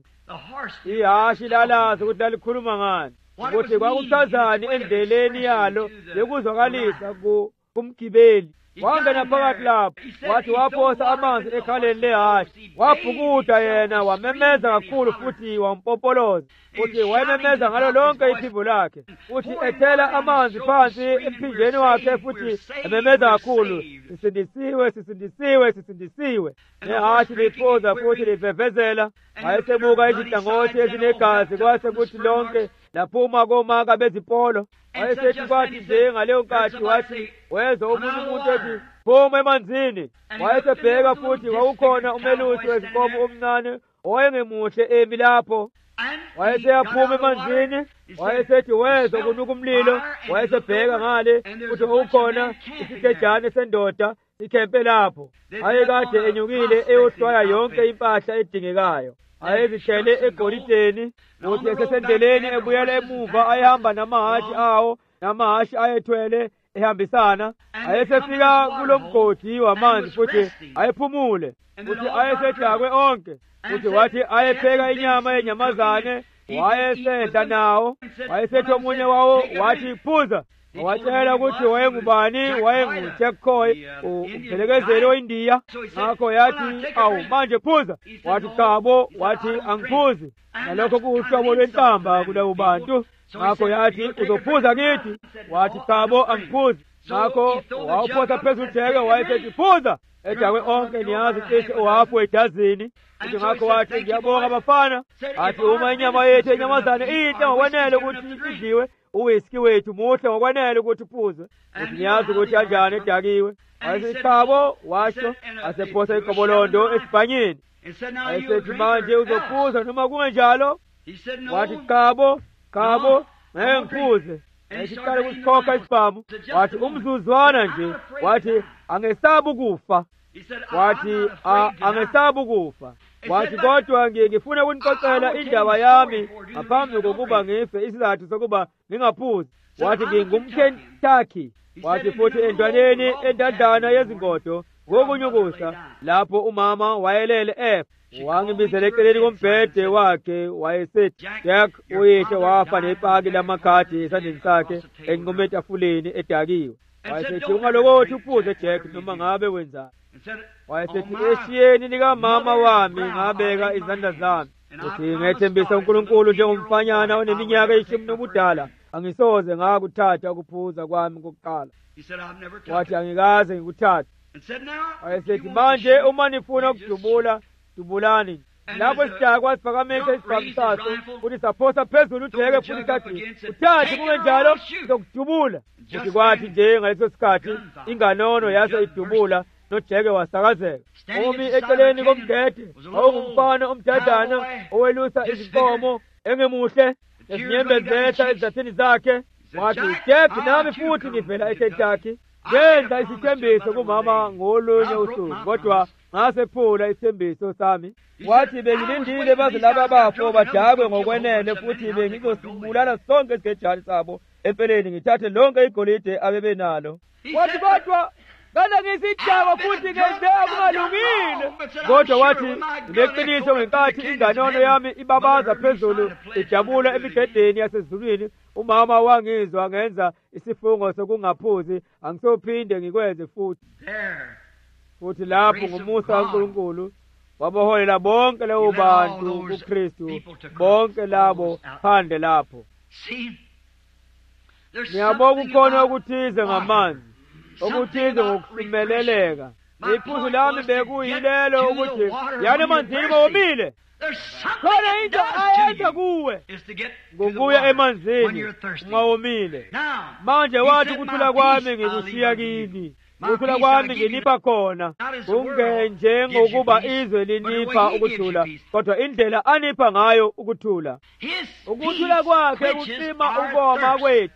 A: Ihashi lalazi ukuthi lalikhuluma ngani, ukuthi kwakuchazani endleleni yalo lekuzwakalisa kumgibeli. Wangena phakathi lapho, wathi waphosa amanzi ekhaleni lehashi, wabhukuda yena, wamemeza kakhulu futhi wampompoloza, futhi wayememeza ngalo lonke iphimbo lakhe, futhi ethela amanzi phansi emphinjeni wakhe, futhi ememeza kakhulu, sisindisiwe, sisindisiwe, sisindisiwe. Nehashi liphuza futhi livevezela, wayesebuka izihlangothi ezinegazi, kwase kuthi lonke laphuma komaka bezipolo. Wayesethi kwathi nje ngaleyo nkathi wathi wezwa omunye umuntu ethi, phuma emanzini. Wayesebheka futhi kwakukhona umelusi wezinkomo omncane owayengemuhle emi lapho. Wayeseyaphuma emanzini, wayesethi wezwa kunuka umlilo. Wayesebheka ngale futhi kwakukhona isikejane sendoda ikhempe lapho. Ayekade enyukile eyohlwaya yonke impahla edingekayo. Ayezithele egolideni, futhi esesendleleni ebuyela emuva ayehamba namahashi awo, namahashi ayethwele ehambisana. Ayesefika kulo mgodi wamanzi futhi ayephumule, futhi ayesedakwe onke, futhi wathi ayepheka inyama yenyamazane, wayesedla nawo. Wayesethi omunye wawo wathi, phuza. Watshela ukuthi wayengubani, wayenguJack Coy, umphelekezeli weNdiya. Ngakho yathi, awu manje phuza. Wathi qabo, wathi angiphuzi. Nalokho kuhlobo lwentamba kulabo bantu. Ngakho yathi, uzophuza kithi. Wathi qabo, angiphuzi. Ngakho wawuphosa phezulu Jeke, wayesethi phuza. Edakwe onke niyazi cishe uhafu wedazini. Futhi ngakho wathi, ngiyabonga bafana. Athi uma inyama yethu enyamazane inhle ngokwanele ukuthi idliwe, uwhisky wethu muhle ngokwanele ukuthi uphuzwe, ukuthi niyazi ukuthi kanjani edakiwe. Wayesichabo washo, asephosa iqobolondo esibhanyeni. Wayesethi manje uzophuza noma kungenjalo. Wathi qabo, ngeke ngiphuze. Wayesiqala ukusikhokha isibhamu. Wathi umzuzwana nje, wathi angesabi ukufa. Wathi angesabi ukufa. Wathi kodwa ngifuna ukunixoxela indaba yami ngaphambi kokuba ngife, isizathu sokuba ngingaphuzi. Wathi ngingumKentucky. Wathi futhi endwaneni endadana yezingodo ngokunyukusa, lapho umama wayelele efa, wangibizela eceleni kombhede wakhe. Wayesethi, Jack uyihlo wafa nepaki lamakhadi esandleni sakhe enquma etafuleni edakiwe. Wayesethi, ungalokothi uphuze Jack noma ngabe wenzani. Wayesethi, eshiyeni likamama wami ngabeka izandla zami, ukuthi ngethembisa uNkulunkulu njengomfanyana oneminyaka 10 ubudala, angisoze ngakuthatha ukuphuza kwami kokuqala. Wathi angikaze ngikuthathe. Wayesethi, manje uma nifuna ukudubula, dubulani. Lapho isidakwa siphakamisa isibhamu saso, futhi saphosa phezulu uJeke, futhi sathi, uthathe kungenjalo sizokudubula. Futhi kwathi nje ngaleso sikhathi inganono yase idubula, noJeke wasakazeka. Omi eceleni komgede wawungumfana omdadana owelusa izinkomo engemuhle, ezinyembezela ezizathini zakhe. Wathi, Jack nami futhi ngivela eKentucky, ngenza isithembiso kumama ngolunye usuku, kodwa ngasephula isithembiso sami. Wathi bengilindile baze laba bafo badakwe ngokwenene, futhi bengizosibulala sonke isigejane sabo empeleni, ngithathe lonke igolide abebenalo. Wathi kodwa kana ngisidakwa futhi ngenze okungalungile. Kodwa wathi ngeqiniso ngenkathi inganono yami ibabaza phezulu ijabula emigedeni yasezulwini, umama wangizwa ngenza isifungo sokungaphuzi, angisophinde ngikwenze futhi. Futhi lapho ngumusa kaNkulunkulu wabaholela bonke labo bantu kuKristu, bonke labo phandle lapho. Ngiyabonga kukhona okuthize ngamanzi, okuthize ngokusimeleleka. Iphuzu lami bekuyilelo ukuthi yana emanzini mawomile. Khona into ayenza kuwe ngokuya emanzini ungawomile. Manje wathi ukuthula kwami ngikushiya kini. ukuthula kwami nginipha khona kungenje ngokuba izwe linipha ukuthula, kodwa indlela anipha ngayo ukuthula. Ukuthula kwakhe kucima ukoma kwethu.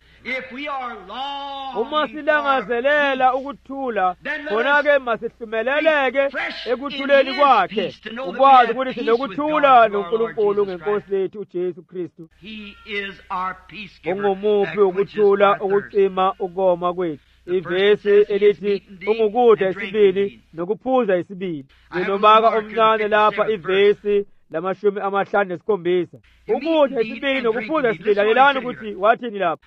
A: Uma silangazelela ukuthula, khona-ke masihlumeleleke ekuthuleni kwakhe, ukwazi ukuthi sinokuthula noNkulunkulu ngeNkosi yethu uJesu Kristu. Ungumuphi ukuthula okucima ukoma kwethu? Ivesi elithi ungukudla isibili nokuphuza isibili. Nginobaka omncane lapha ivesi lama-57. Ukudla isibili nokuphuza isibili. Lalelani ukuthi wathini lapha.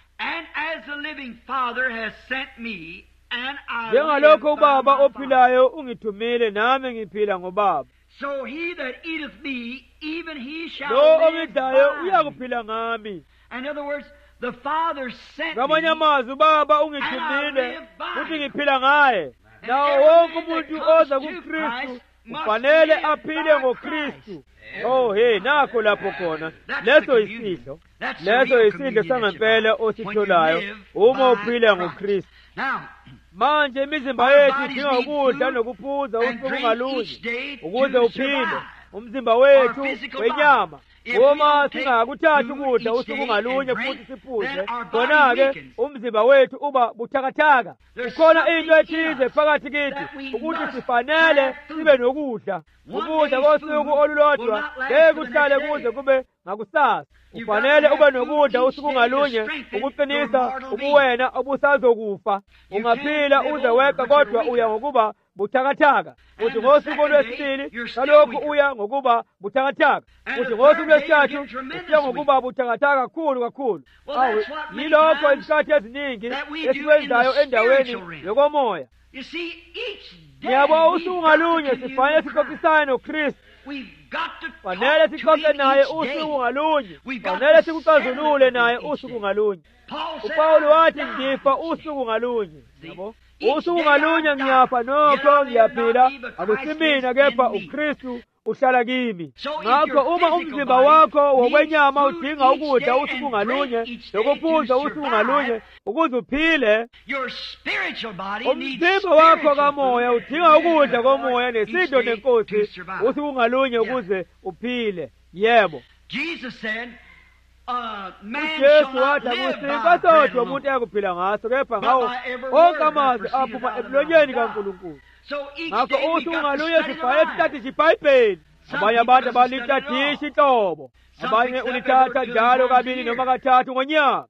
A: Njengalokho uBaba ophilayo ungithumile, nami ngiphila ngoBaba. Lo ongidlayo uyakuphila ngami. Ngamanye amazwi uBaba ungithumile ukuthi ngiphila ngaye. Nawo wonke umuntu oza kuKristu kufanele aphile ngoKristu. Nakho lapho khona. Leso isidlo sangempela ositholayo uma uphila ngoKristu. Manje imizimba yethu idinga ukudla nokuphuza usuku ngalunye ukuze uphile. Umzimba wethu wenyama, uma singakuthathi ukudla usuku ngalunye futhi siphuze, khona-ke umzimba wethu uba buthakathaka. Kukhona into ethize phakathi kithi ukuthi sifanele sibe nokudla. Ukudla kosuku olulodwa ngeke kuhlale kuze kube ngakusasa. Ufanele ube nokudla usuku ngalunye ukuqinisa ubuwena obusazokufa. Ungaphila uze weqa, kodwa uya ngokuba buthakathaka. Uthi ngosuku olwesibili kalokhu uya ngokuba buthakathaka. Uthi ngosuku lwesithathu uya ngokuba buthakathaka kakhulu. Yilokho isikhathi eziningi esiwenzayo endaweni yokomoya. Yabo usuku ngalunye sifanele sixoxisane noKristu. Fanele sixoxe naye usuku ngalunye. Fanele sikuxazulule naye usuku ngalunye. uPawulu wathi ngifa usuku ngalunye. Yabo usuku ngalunye ngiyafa, nokho ngiyaphila, akusimina kepha uKristu uhlala kimi. Ngakho uma umzimba wakho wokwenyama udinga ukudla usuku ngalunye lokuphuza usuku ngalunye ukuze uphile, umzimba wakho kamoya udinga ukudla komoya nesidlo neNkosi usuku ngalunye ukuze uphile. Yebo, uJesu wathi akusikho sodwa umuntu ayakuphila ngaso, kepha ngawo onke amazwi aphuma emlonyeni kaNkulunkulu. Ngakho usuku ngalunye sifanele sithathishe iBhayibheli. Abanye abantu abalithathisha inhlobo, abanye ulithatha njalo kabili noma kathathu ngonyaka.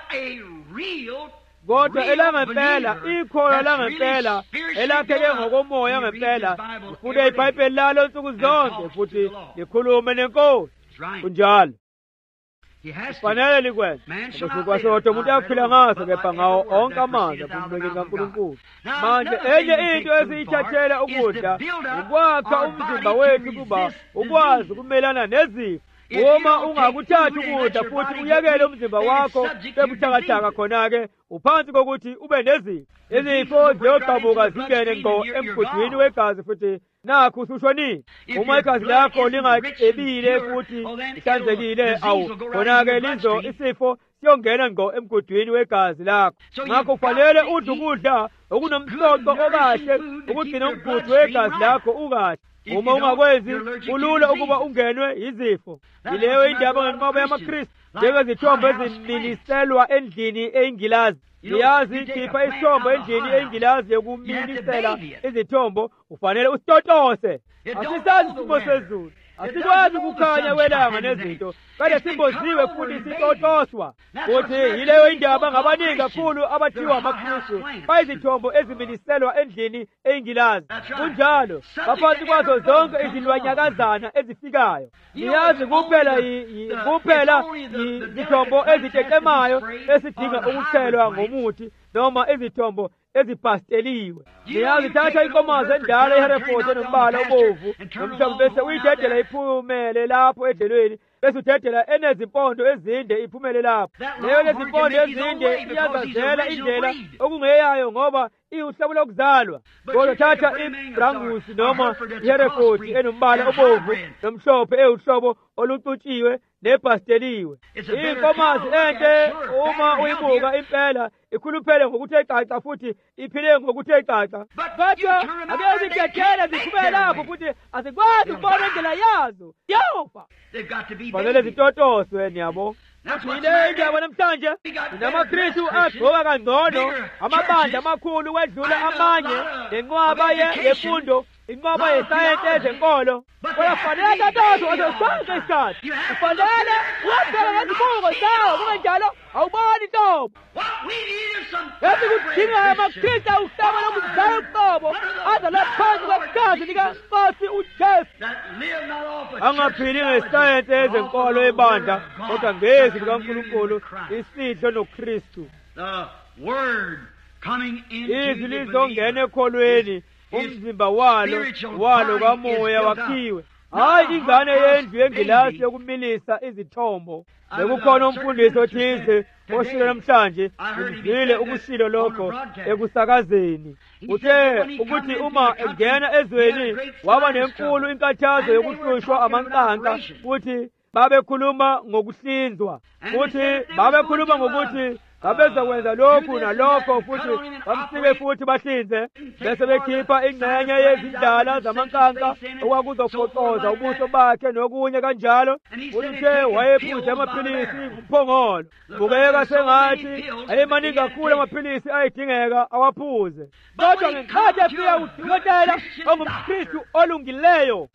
A: Kodwa elangempela, ikhono langempela elakheke ngokomoya ngempela, lifunde iBhayibheli lalo nsuku zonke futhi likhulume neNkosi. Kunjalo kufanele likwenze. Ngosukwasodwa umuntu ayakuphila ngaso, kepha ngawo onke amazwi aphuma kaNkulunkulu. Manje enye into esiyithathela ukudla ukwakha umzimba wethu kuba ukwazi ukumelana nezifo. Uma ungakuthathi ukudla futhi uyekele umzimba wakho sebuthakathaka, khona-ke uphansi kokuthi ube nezifo. Izifo ziyoqhamuka zingene ngqo emgudwini wegazi, futhi nakho usushonile. Uma igazi lakho lingacebile futhi lihlanzekile, khona-ke isifo siyongena ngqo emgudwini wegazi lakho. Ngakho kufanele udle ukudla okunomsoco okahle ukugcina umgudu wegazi lakho ukahle. Uma ungakwenzi kulula ukuba ungenwe yizifo. Yileyo indaba ngenqobo yamaKristu. Njengezithombo eziminiselwa endlini eyingilazi. Niyazi, khipha isithombo endlini eyingilazi yokuminisela izithombo, ufanele usitotose. Asisazi isimo sezulu, asikwazi ukukhanya kwelanga nezinto, kade simboziwe futhi sitotoswa. Futhi yileyo indaba ngabaningi kakhulu abathiwa amaKristu bayizithombo eziminiselwa endlini eyingilazi. Kunjalo baphansi kwazo zonke izilwanyakazana ezifikayo. Niyazi kuphela izithombo ezitekemayo esidinga ukuchelwa ngomuthi, noma izithombo ezipasteliwe. Niyazi thatha inkomazi endala eHereford enombala obomvu nomhlophe, bese uyidedela iphumele lapho edlelweni, bese udedela enezimpondo ezinde iphumele lapho. Leyo lezimpondo ezinde iyazazela indlela okungeyayo ngoba iwuhlobo lokuzalwa. Kodwa thatha ibrangusi noma iHereford enombala obomvu nomhlophe ewuhlobo olucutshiwe, nebhasteliwe. Inkomazi ente uma uyibuka impela ikhuluphele ngokuthe caca futhi iphile ngokuthe caca. Kodwa ake zidedele ziqhubeke lapho futhi azikwazi ukubona indlela yazo. Yofa. Fanele zitotoswe niyabo. Yile indaba namhlanje namaKristu agqoka kangcono amabandla amakhulu wedlula amanye nenqwaba yemfundo inqwaba yesayensi ezenkolo. Kodwa fanele tatoswe ngaso sonke isikhathi. Kufanele wabheka ngezibuko zawo kungenjalo awuboni inhlobo. Esikudingayo amaKristu awuhlaba lokuzala uqobo azala phansi kwegazi likaNkosi uJesu. Angaphili ngesayensi ezenkolo ebandla kodwa ngezwi likaNkulunkulu isidlo noKristu. Izwi lizongena ekholweni umzimba walo kamoya wakhiwe. Hayi ingane yendlu yengilazi yokumilisa izithombo. Bekukhona umfundisi othize oshilo namhlanje ngizwile ukushilo lokho ekusakazeni. Uthe ukuthi uma engena ezweni waba nenkulu inkathazo yokuhlushwa amanqanqa futhi babekhuluma ngokuhlinzwa. Futhi babekhuluma ngokuthi babezakwenza lokhu nalokho futhi bamsike futhi bahlinze bese bekhipha ingxenye yezindala zamankanka okwakuzofoqoza ubuso bakhe nokunye kanjalo. Uthe wayephuze amaphilisi ngumphongolo. Kubukeka sengathi ayemaningi kakhulu amaphilisi ayedingeka awaphuze. Kodwa ngenkathi efika udokotela ongumKristu olungileyo,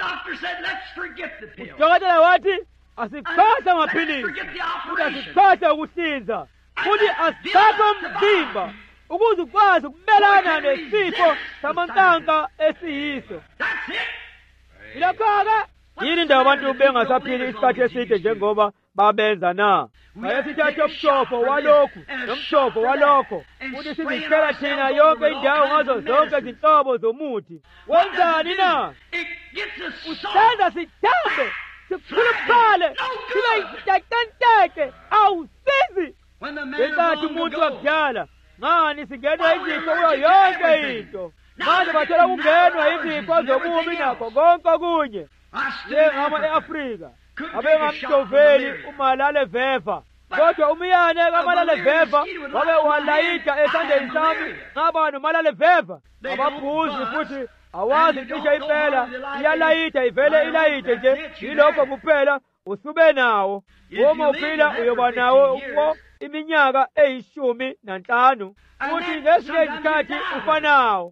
A: udokotela wathi asikhohlwe amaphilisi futhi asikhohlwe ukuhlinza futhi asithathe umzimba ukuze ukwazi ukumelana nesifo samankanka esiyiso. Ilokho-ke yini indaba abantu bengasaphili isikhathi eside njengoba babenza na? Ayesithathe umshopho walokhu nomshopho walokho futhi sizithela thina yonke indawo ngazo zonke izinhlobo zomuthi. Wenzani na? Usenza sithambe sikhuluphale sibe yitantanteke awusizi. Ngenkathi umuntu wakudala ngani singenwa izifo kuyo yonke into. Manje bathola kungenwa izifo zobubi nakho konke okunye. Njengama e-Afrika abengamjoveli uMalale Veva. Kodwa umyane kaMalale Veva wake walayita esandleni sami ngaba noMalale Veva. Abaphuzi futhi awazi cishe impela iyalayita ivele ilayite nje yilokho kuphela usube nawo. Uma uphila uyoba nawo iminyaka 15 futhi ngesinye isikhathi ufanawo.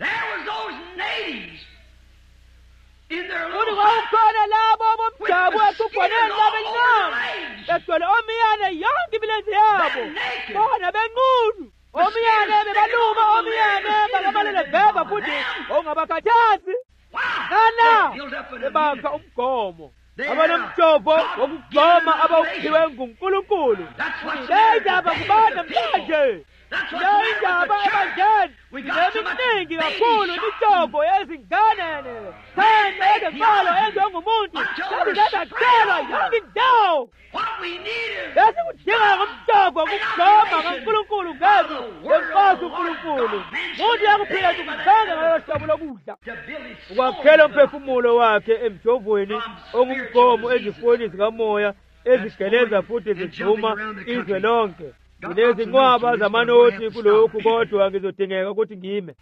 A: Futhi kwawukhona labo bomdabu ekugoneni labencane begcwele omiyane yonke imilenze yabo bona benqunu. Omiyane bebaluma omiyane bakaMalale Veva futhi ongabakhathazi. Kana bebakha umgomo abanomjovo wokugoma abawuphiwe nguNkulunkulu. Leyindaba kubantu manje. Leyindaba ebandleni ineminingi kakhulu imijovo yezingane thanda yezenkolo enziwe ngumuntu ezizakhelwa yonke indawo. Esikudingayo ngumjovo wokugoma kaNkulunkulu ngezwi lenkosi uNkulunkulu. Umuntu yakuphila tukuzanga ngalo hlobo lokudla ukwakhela umphefumulo wakhe emjovweni ongumgomo ezifoni zikamoya ezigeleza futhi zigcuma izwe lonke. Nginezinqwaba zamanothi kulokhu kodwa ngizodingeka ukuthi ngime.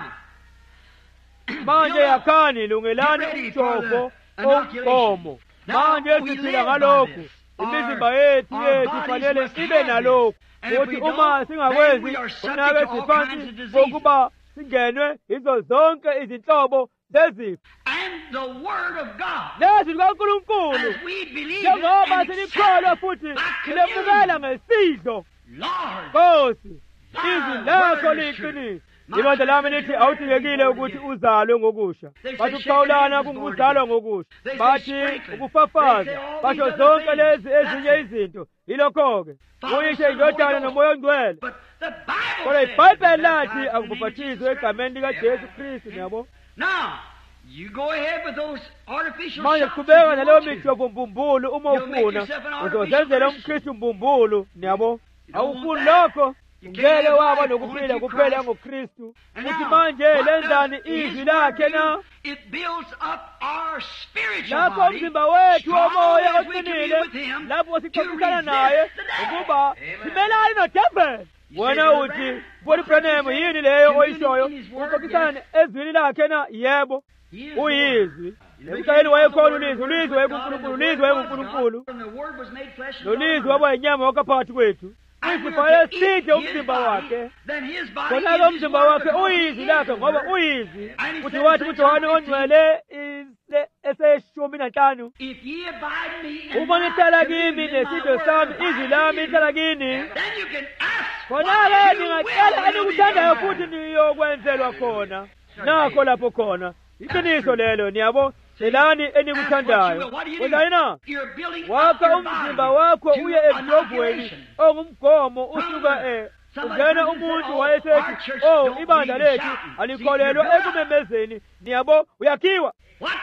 A: Manje yakhani lungelani umjovo ongumgomo. Manje siphila ngalokhu. Imizimba yethu ifanele sibe nalokhu. Futhi uma singakwenzi unake siphansi kokuba singenwe izo zonke izinhlobo zezifo. Nezwi likaNkulunkulu njengoba silikholwa futhi silemukela ngesidlo. Nkosi, izwi lakho liyiqiniso. Ibandla lami lithi awudingekile ukuthi uzalwe ngokusha. Bathi ukuqhawulana kungukuzalwa ngokusha. Bathi ukufafaza. Basho zonke lezi ezinye izinto. Yilokho-ke uyishe indodana nomoya ongcwele. Kodwa iBhayibheli lathi akubhaphathizwe egameni likaJesu Kristu yabo. Manje qhubeka naleyo mijovo mbumbulu uma ufuna uzozenzela umKristu mbumbulu yabo. Awufuni lokho. ngeke waba nokuphila kuphela ngoKristu. Uthi manje lenzani izwi lakhe na? Lapho umzimba wethu womoya oqinile, lapho sixoxisana naye ukuba simelane noDavid. Wena uthi Branham yini leyo oyishoyo? Uxoxisana ezwini lakhe na? Yebo, uyizwi. Emhlabeni wayekhona ulizwi, ulizwi wayenkulunkulu, ulizwi wayenkulunkulu. Lolizwi waba yinyama wakaphakathi kwethu. Isifanele sithe umzimba wakhe. Khona-ke umzimba wakhe uyizwi lakhe ngoba uyizwi. Uthi wathi kuJohane Ongcwele eseshumi nanhlanu, uma nihlala kimi nesithelo sami, izwi lami lihlala kini, khona-ke ningacela enikuthandayo futhi niyokwenzelwa khona. Nakho lapho khona iqiniso lelo, niyabo. Celani enikuthandayo. Wenzani na? Wakha umzimba wakho uye ebudovweni ongumgomo usuka ungena umuntu wayesethi, oh, ibandla lethu alikholelwa ekumemezeni. Niyabo, uyakhiwa.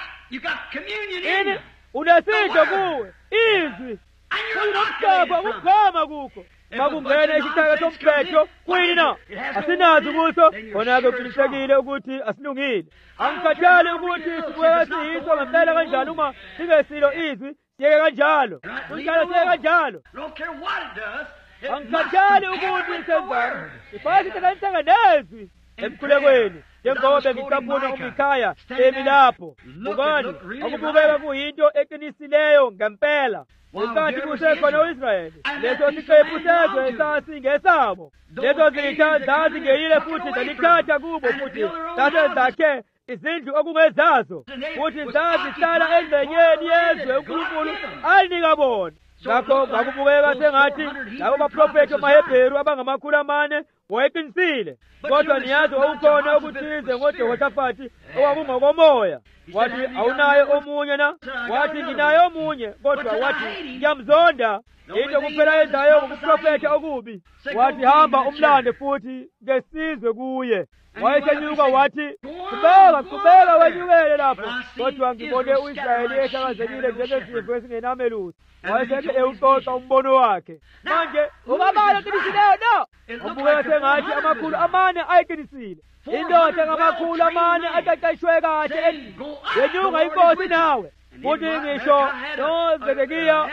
A: Ini unesitho kuwe, izwi unomhlaba ukugama kukho. Makungena isithaka somphetho kuyina asinazi kuso, khona-ke uqinisekile ukuthi asilungile. Angikhathali ukuthi sibuye siyiso ngempela kanjalo. Uma singesilo izwi siyeke kanjalo, kunjalo siyeke kanjalo. Angikhathali ukuthi senzani, sifake sihlanganiseka nezwi emkhulekweni, njengoba bengicaphuna uMikhaya emi lapho. Bukani, akubukeka kuyinto eqinisileyo ngempela. Ngesikhathi kusekhona u-Israyeli, leso siqephu sezwe sasingesabo. Lezo zitha zazingenile futhi zalithatha kubo futhi zasezakhe izindlu okungezazo, futhi zazihlala engxenyeni yezwe uNkulunkulu alinika bona. Ngakho ngakubukeka sengathi labo baprofethi bamaHebheru abangama400 wayeqinisile. Kodwa niyazi wawukhona okuthize ngoJehoshafathi owakungokomoya. Wathi awunayo omunye na? Wathi nginayo omunye, kodwa wathi ngiyamzonda. Into kuphela yenzayo ngokuprofetha okubi. Wathi hamba umlande futhi ngesizwe kuye. Wayesenyuka wathi qhubeka wenyukele lapho. Kodwa ngibone u-Israyeli ehlakazekile njengesifo esingenamelusi. Wayeseke ewuxoxa umbono wakhe. Manje ungabala qiniseleyo no? Ubukeka sengathi amakhulu 4 ayiqinisile. Indoda ngamakhulu 4 aqeqeshwe kahle yenyuka inkosi nawe. Futhi ngisho noZedekiya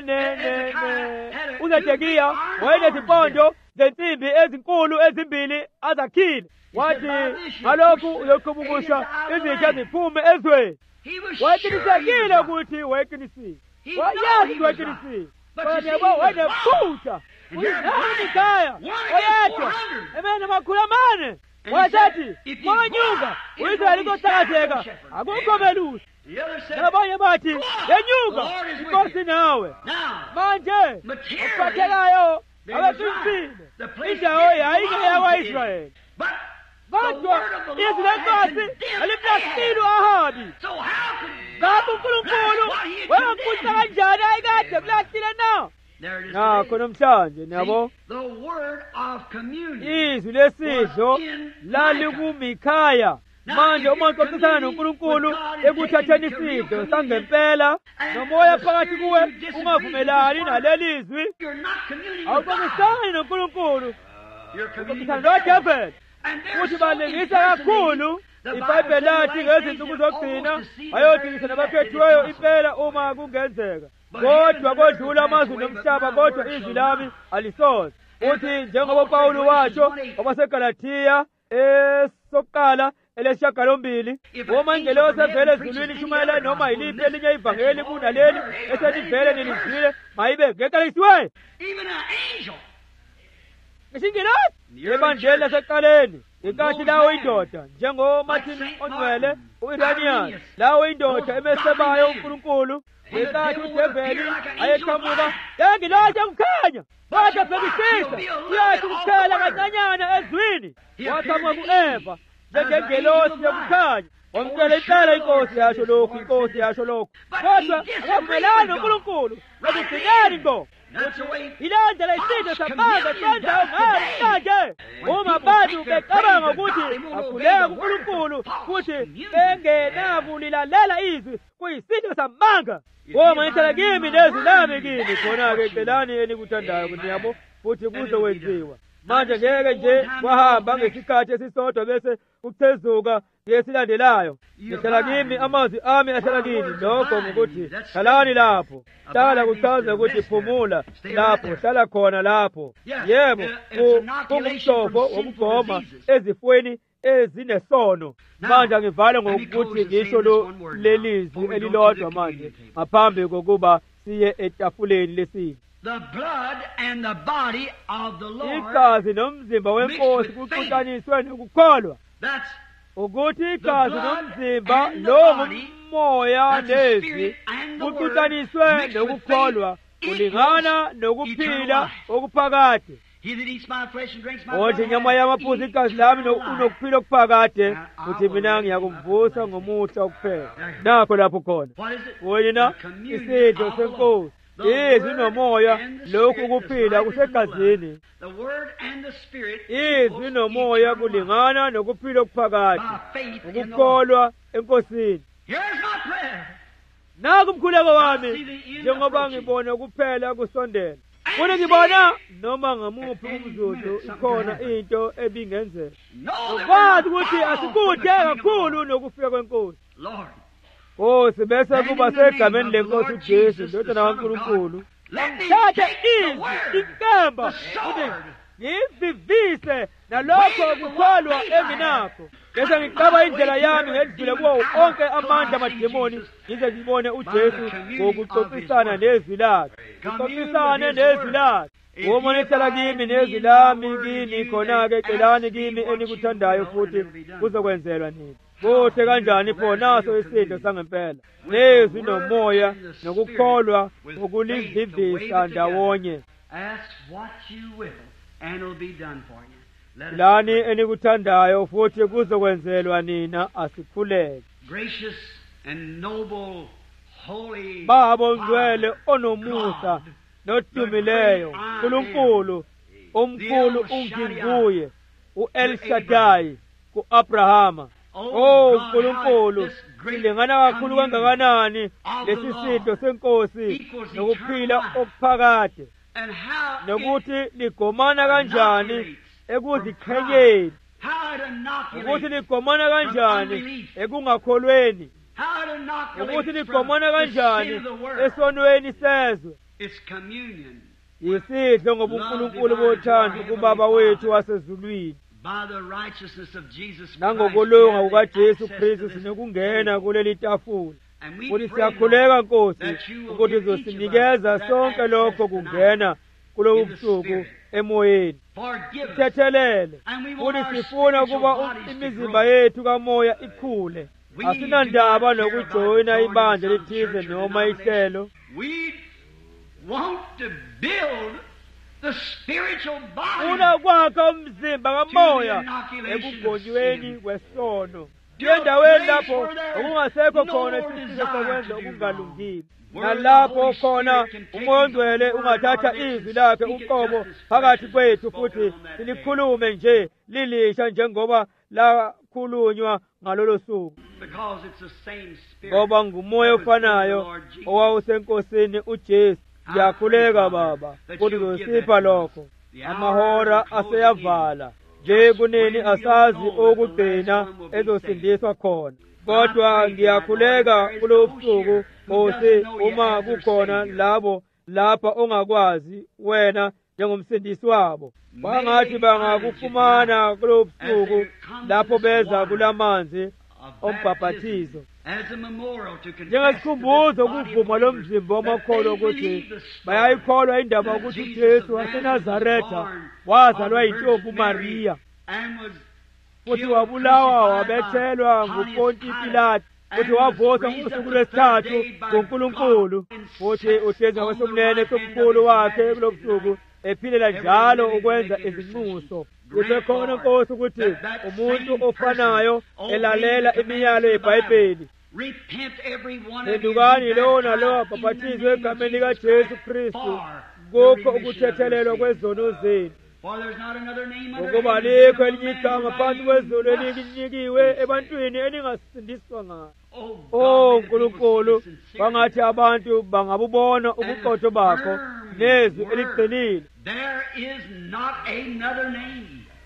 A: uZedekiya wayenezimpondo zensimbi ezinkulu ezimbili azakhile. Wathi ngalokhu uyoqhubukusha izitha ziphume ezweni. Wayeqinisekile ukuthi wayeqinisile. Wayazi wayeqinisile. Kodwa yebo wayenephutha. Uyikhaya oyedwa emene amakhulu 4. Wathi monyuka uIsrayeli kothakazeka akukho melusi. Nabanye bathi yenyuka inkosi nawe. Manje uphathekayo abaqinisile. Indawo yayingeyakwa-Israyeli. Kodwa izwi lenkosi aliplasile u-Ahabi. Ngakho uNkulunkulu wayamkhulisa kanjani ayekade kulasile na? Nakho namhlanje niyabo izwi lesidlo lalikuMikhaya. Manje uma uxoxisana noNkulunkulu ekuthatheni isidlo sangempela, nomoya phakathi kuwe ungavumelani naleli zwi, awuxoxisani noNkulunkulu, uxoxisana noDavid. Futhi balingisa kakhulu iBhayibheli lathi ngezinsuku zokugcina, ayodingisa nabaphethiweyo impela uma kungenzeka. Kodwa kodlula amazwi nomhlaba, kodwa izwi lami alisoze. Uthi njengoba uPawulu watsho kwabaseGalathiya esokuqala elesishagalombili, uma ingelosi evele ezulwini ishumayela noma yiliphi elinye ivangeli kunaleli eselivele nilizwile, mayibe ngeqalisiwe. Ngesingilosi ebandleni lasekuqaleni, inkathi lawo indoda njengoMartin Ongcwele u-Irenaeus, lawo indoda emesebayo uNkulunkulu. Ngenkathi uDaveli ayeqhamuka, ingilosi yokukhanya wathi abhekisisa uyathi ukukhela kancanyana ezwini. Waqhamuka ku-Eva njengengelosi yokukhanya, wamcela impela inkosi yasho lokhu, inkosi yasho lokhu. Kodwa akavumelani noNkulunkulu ekugcineni ngqo. Ilandela isitho samanga senzayo ngayo manje. Uma abantu becabanga ukuthi akhuleka kuNkulunkulu futhi bengenakulilalela izwi, kuyisitho samanga. Uma nihlala kimi nezwi lami kini, khona-ke celani enikuthandayo niyabo futhi kuzowenziwa. manje ngeke nje wahamba ngesikhathi esisodwa bese kuchezuka ngesilandelayo. Ngihlala kimi, amazwi ami ahlala kini. Lokho ngokuthi hlalani lapho. Hlala kuchaza ukuthi phumula lapho, hlala khona lapho. Yebo, kungumshofo wokugoma ezifweni ezinesono. Manje ngivale ngokuthi ngisho lelizwi elilodwa manje ngaphambi kokuba siye etafuleni lesine.
B: The blood and the body of the Lord.
A: Igazi nomzimba wenkosi kuxutshaniswe nokukholwa.
B: That's
A: ukuthi igazi nomzimba lo moya nezwi kuxutshaniswe nokukholwa kulingana nokuphila okuphakade.
B: He that eats my flesh and drinks my
A: Othi
B: blood.
A: nyama yamaphuzu igazi lami unokuphila okuphakade, uthi mina ngiyakumvusa ngomusa okuphela. Nakho lapho khona
B: What is it?
A: wena isidlo senkosi, izwi nomoya, lokhu kuphila kusegazini.
B: The word and the spirit.
A: Izwi nomoya kulingana nokuphila okuphakade, ukukholwa enkosini.
B: Here's my prayer.
A: Naku umkhuleko wami njengoba ngibona kuphela kusondela. Kuni ngibona noma ngamuphi umzuzu ikhona into ebingenzeka. Kwazi ukuthi asikude kakhulu nokufika kwenkosi.
B: Lord.
A: Nkosi bese kuba segameni lenkosi uJesu indodana kaNkulunkulu. Thatha izwi inkemba ukuthi ngivivise nalokho kukholwa enginakho. Bese ngiqaba indlela yami ngedlule kuwo onke amandla amademoni ngize ngibone uJesu ngokuxoxisana nezwi lakhe. Ngixoxisane nezwi lakhe. Uma nihlala kimi nezwi lami kini, khona-ke celani kimi enikuthandayo futhi kuzokwenzelwa nini. Kuhle kanjani pho naso isidlo sangempela, nezwi nomoya nokukholwa ukulivivisa ndawonye.
B: Ask what you will and it'll be done for you. Let us
A: Lani enikuthandayo futhi kuzokwenzelwa nina, asikhuleke.
B: gracious and noble, holy
A: Baba ongcwele onomusa nodumileyo, uNkulunkulu omkhulu unginguye, uEl Shaddai ku-Abrahama. Oh Nkulunkulu, silingana kakhulu kangakanani lesi sidlo senkosi nokuphila okuphakade,
B: and how
A: nokuthi ligomana kanjani ekuziqhenyeni,
B: how it
A: ukuthi
B: inoculates,
A: ligomana kanjani ekungakholweni,
B: how it
A: ukuthi
B: inoculates
A: ligomana
B: from the sin
A: kanjani
B: of the world.
A: esonweni sezwe.
B: It's communion
A: Yisidlo ngobuNkulunkulu bothando kuBaba wethu wasezulwini,
B: by the righteousness of Jesus Christ.
A: nangokulunga kukaJesu
B: access to
A: Kristu
B: this
A: sinokungena kuleli tafula.
B: And we
A: Ukuthi
B: pray,
A: siyakhuleka
B: Lord,
A: Nkosi
B: that you will
A: ukuthi
B: give each of
A: uzosinikeza
B: us that
A: sonke
B: access
A: lokho
B: tonight
A: kungena kulobu
B: in the
A: busuku
B: Spirit.
A: emoyeni.
B: Forgive us.
A: Sithethelele
B: And we want
A: futhi
B: our
A: sifuna
B: spiritual
A: ukuba
B: bodies to
A: imizimba
B: grow.
A: yethu kamoya ikhule.
B: We
A: Asinandaba
B: do not care
A: nokujoyina
B: about
A: ibandla
B: joining some
A: lithize
B: church or
A: noma ihlelo.
B: denomination. We want to build the spiritual body.
A: Funa ukwakha umzimba kamoya
B: inoculation of
A: ekugonyweni
B: sin.
A: kwesono,
B: To a
A: endaweni
B: place
A: lapho
B: where there is
A: okungasekho
B: no
A: khona
B: more
A: isisilo
B: desire
A: sokwenza
B: to do
A: okungalungile,
B: Where the
A: nalapho
B: Holy
A: khona
B: Spirit can take
A: uMoya
B: His
A: Ongcwele
B: word
A: ungathatha
B: out of it
A: izwi
B: and
A: lakhe
B: speak it
A: uqobo
B: just as
A: phakathi
B: precious
A: kwethu
B: as
A: futhi
B: spoken on that day.
A: silikhulume nje lilisha njengoba lakhulunywa ngalolo suku,
B: Because it's the same spirit.
A: ngoba ngumoya
B: that was in the
A: ofanayo
B: Lord Jesus.
A: owawusenkosini uJesu. Ngiyakhuleka Baba ukuthi uzosipha lokho. Amahora aseyavala nje kunini asazi okugcina ezosindiswa khona, kodwa ngiyakhuleka kulobu busuku Nkosi, uma kukhona labo lapha ongakwazi wena njengomsindisi wabo, bangathi bangakufumana kulobu busuku lapho beza kulamanzi ombhaphathizo,
B: As a memorial to confess
A: njengesikhumbuzo
B: to this body
A: kuvuma
B: of
A: lo
B: believers
A: mzimba
B: that
A: wamakholwa
B: they
A: ukuthi
B: believe the story
A: bayayikholwa indaba
B: that
A: ukuthi
B: Jesus
A: uJesu
B: of Nazareth
A: waseNazaretha
B: was born
A: wazalwa
B: of the
A: yintombi
B: Virgin Mary
A: uMariya,
B: and was
A: futhi
B: killed,
A: wabulawa
B: crucified by
A: wabethelwa
B: Pontius
A: nguPonti
B: Pilate,
A: Pilato, futhi
B: and was
A: wavuka
B: raised up
A: ngosuku
B: the third
A: lwesithathu
B: day by
A: nguNkulunkulu,
B: God and
A: futhi
B: sits
A: uhlezi
B: on
A: ngakwesomnene
B: the right hand
A: somkhulu
B: of His
A: wakhe
B: Majesty
A: kulo busuku,
B: tonight.
A: ephilela njalo ukwenza izinxuso. Kusekhona Nkosi ukuthi umuntu ofanayo elalela imiyalo yeBhayibheli.
B: Repent every one of you,
A: Phendukani
B: be
A: lowo
B: baptized
A: nalowo
B: in the
A: abhaphathizwe
B: name of
A: egameni
B: Jesus
A: likaJesu
B: Christ
A: Kristu
B: for the
A: kukho
B: remission of
A: ukuthethelelwa
B: your sins.
A: kwezono zenu,
B: For there's not another name under
A: ngokuba
B: heaven
A: alikho
B: given
A: elinye
B: among
A: igama
B: men
A: phansi
B: whereby
A: kwezulu
B: you must
A: elinikiwe
B: be
A: ebantwini eningasindiswa ngalo.
B: Oh, God,
A: Oh
B: may the people
A: Nkulunkulu,
B: see the sincerity
A: bangathi abantu bangabubona ubuqotho bakho nezwi eliqinile.
B: There is not another name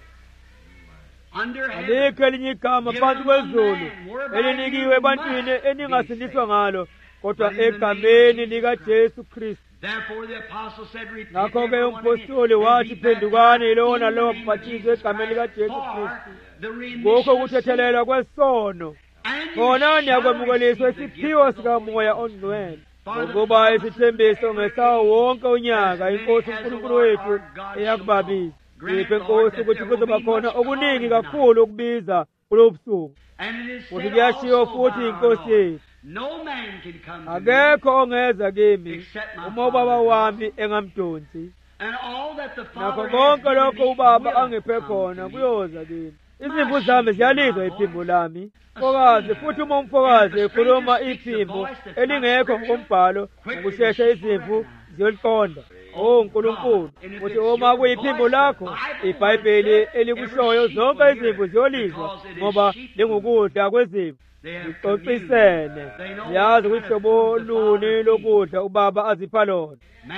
B: under heaven
A: Alikho elinye igama phansi kwezulu elinikiwe ebantwini eningasindiswa ngalo kodwa egameni likaJesu Kristu.
B: Therefore the apostle said, repent.
A: Ngakho-ke umpostoli wathi, phendukani yilowo nalowo baphathizwe egameni likaJesu Kristu ngokho kuthethelelwa kwesono, khona niyakwemukeliswa isiphiwo sikamoya ongcwele. Ngokuba isithembiso ngesawo wonke unyaka iNkosi uNkulunkulu wethu eyakubabisa. Siphe Nkosi ukuthi kuzoba khona okuningi kakhulu ukubiza kulo busuku. Futhi kuyashiwo futhi iNkosi yethu, akekho ongeza kimi uma ubaba wami engamdonsi. Nakho konke lokho ubaba angiphe khona kuyoza kimi. Izimvu zami ziyalizwa iphimbo lami. Mfokazi, futhi uma umfokazi ekhuluma iphimbo elingekho ngokombhalo, ngokushesha izimvu ziyoliqonda. Oh Nkulunkulu, uthi uma kuyiphimbo lakho, iBhayibheli elikushoyo, zonke izimvu ziyolizwa ngoba lingukudla kwezimvu. Ixoxisene, yazi kuhlobo luni lokudla ubaba azipha lona.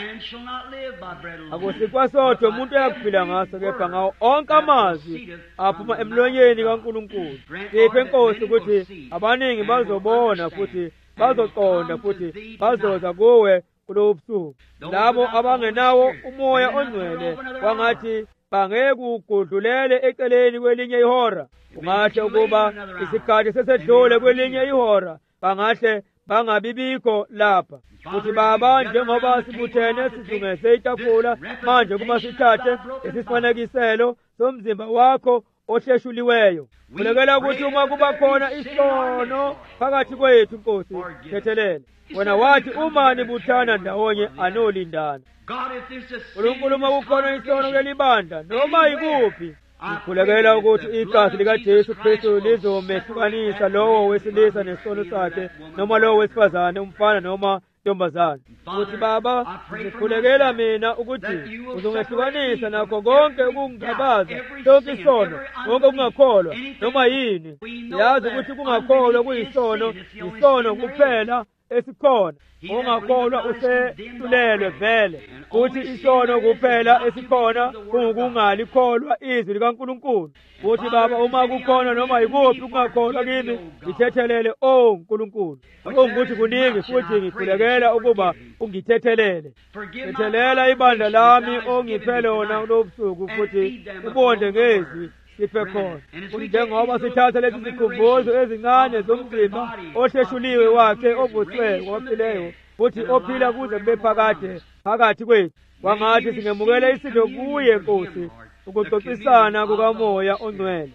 A: Akusikwasodwa umuntu uyakuphila ngaso, kepha ngawo onke amazwi aphuma emlonyeni kaNkulunkulu. Siphe Nkosi ukuthi abaningi bazobona futhi bazoqonda futhi bazoza kuwe kulo busuku. Labo abangenawo umoya ongcwele wangathi bangekugudlulele eceleni kwelinye ihora. Ungahle ukuba isikhathi sesedlule kwelinye ihora, bangahle bangabibikho lapha. Futhi Baba, njengoba sibuthene sizungeze itafula manje kuma sithathe isifanekiselo somzimba wakho ohleshuliweyo. Kulekela ukuthi uma kuba khona isono phakathi kwethu, Nkosi, thethelele. Wena wathi uma nibuthana ndawonye anolindana. Unkulunkulu uma kukhona isono kulelibandla noma ikuphi, sikhulekela ukuthi igazi likaJesu Kristu lizomehlukanisa lowo wesilisa nesono sakhe, noma lowo wesifazane, umfana noma intombazane. Futhi Baba, sikhulekela mina ukuthi uzongehlukanisa nakho konke ukungabaza, sonke isono, konke ukungakholwa noma yini. Yazi ukuthi kungakholwa kuyisono, isono kuphela esikhona. Ungakholwa usehlulelwe vele. Futhi isono kuphela esikhona kungukungalikholwa izwi likaNkulunkulu. Futhi Baba, uma kukhona noma yikuphi ukungakholwa kimi, ngithethelele Nkulunkulu. Ukuthi kuningi futhi ngikhulekela ukuba ungithethelele. Thethelela ibandla lami ongiphe lona kulo busuku futhi ubonde ngezwi siphe khona. Njengoba sithatha lezi zikhumbuzo ezincane zomzimba ohleshuliwe wakhe ovuthwe ophileyo futhi ophila kuze kube phakathi kwethu, wangathi singemukele isidlo kuye Nkosi ukuxoxisana kukamoya ongcwele.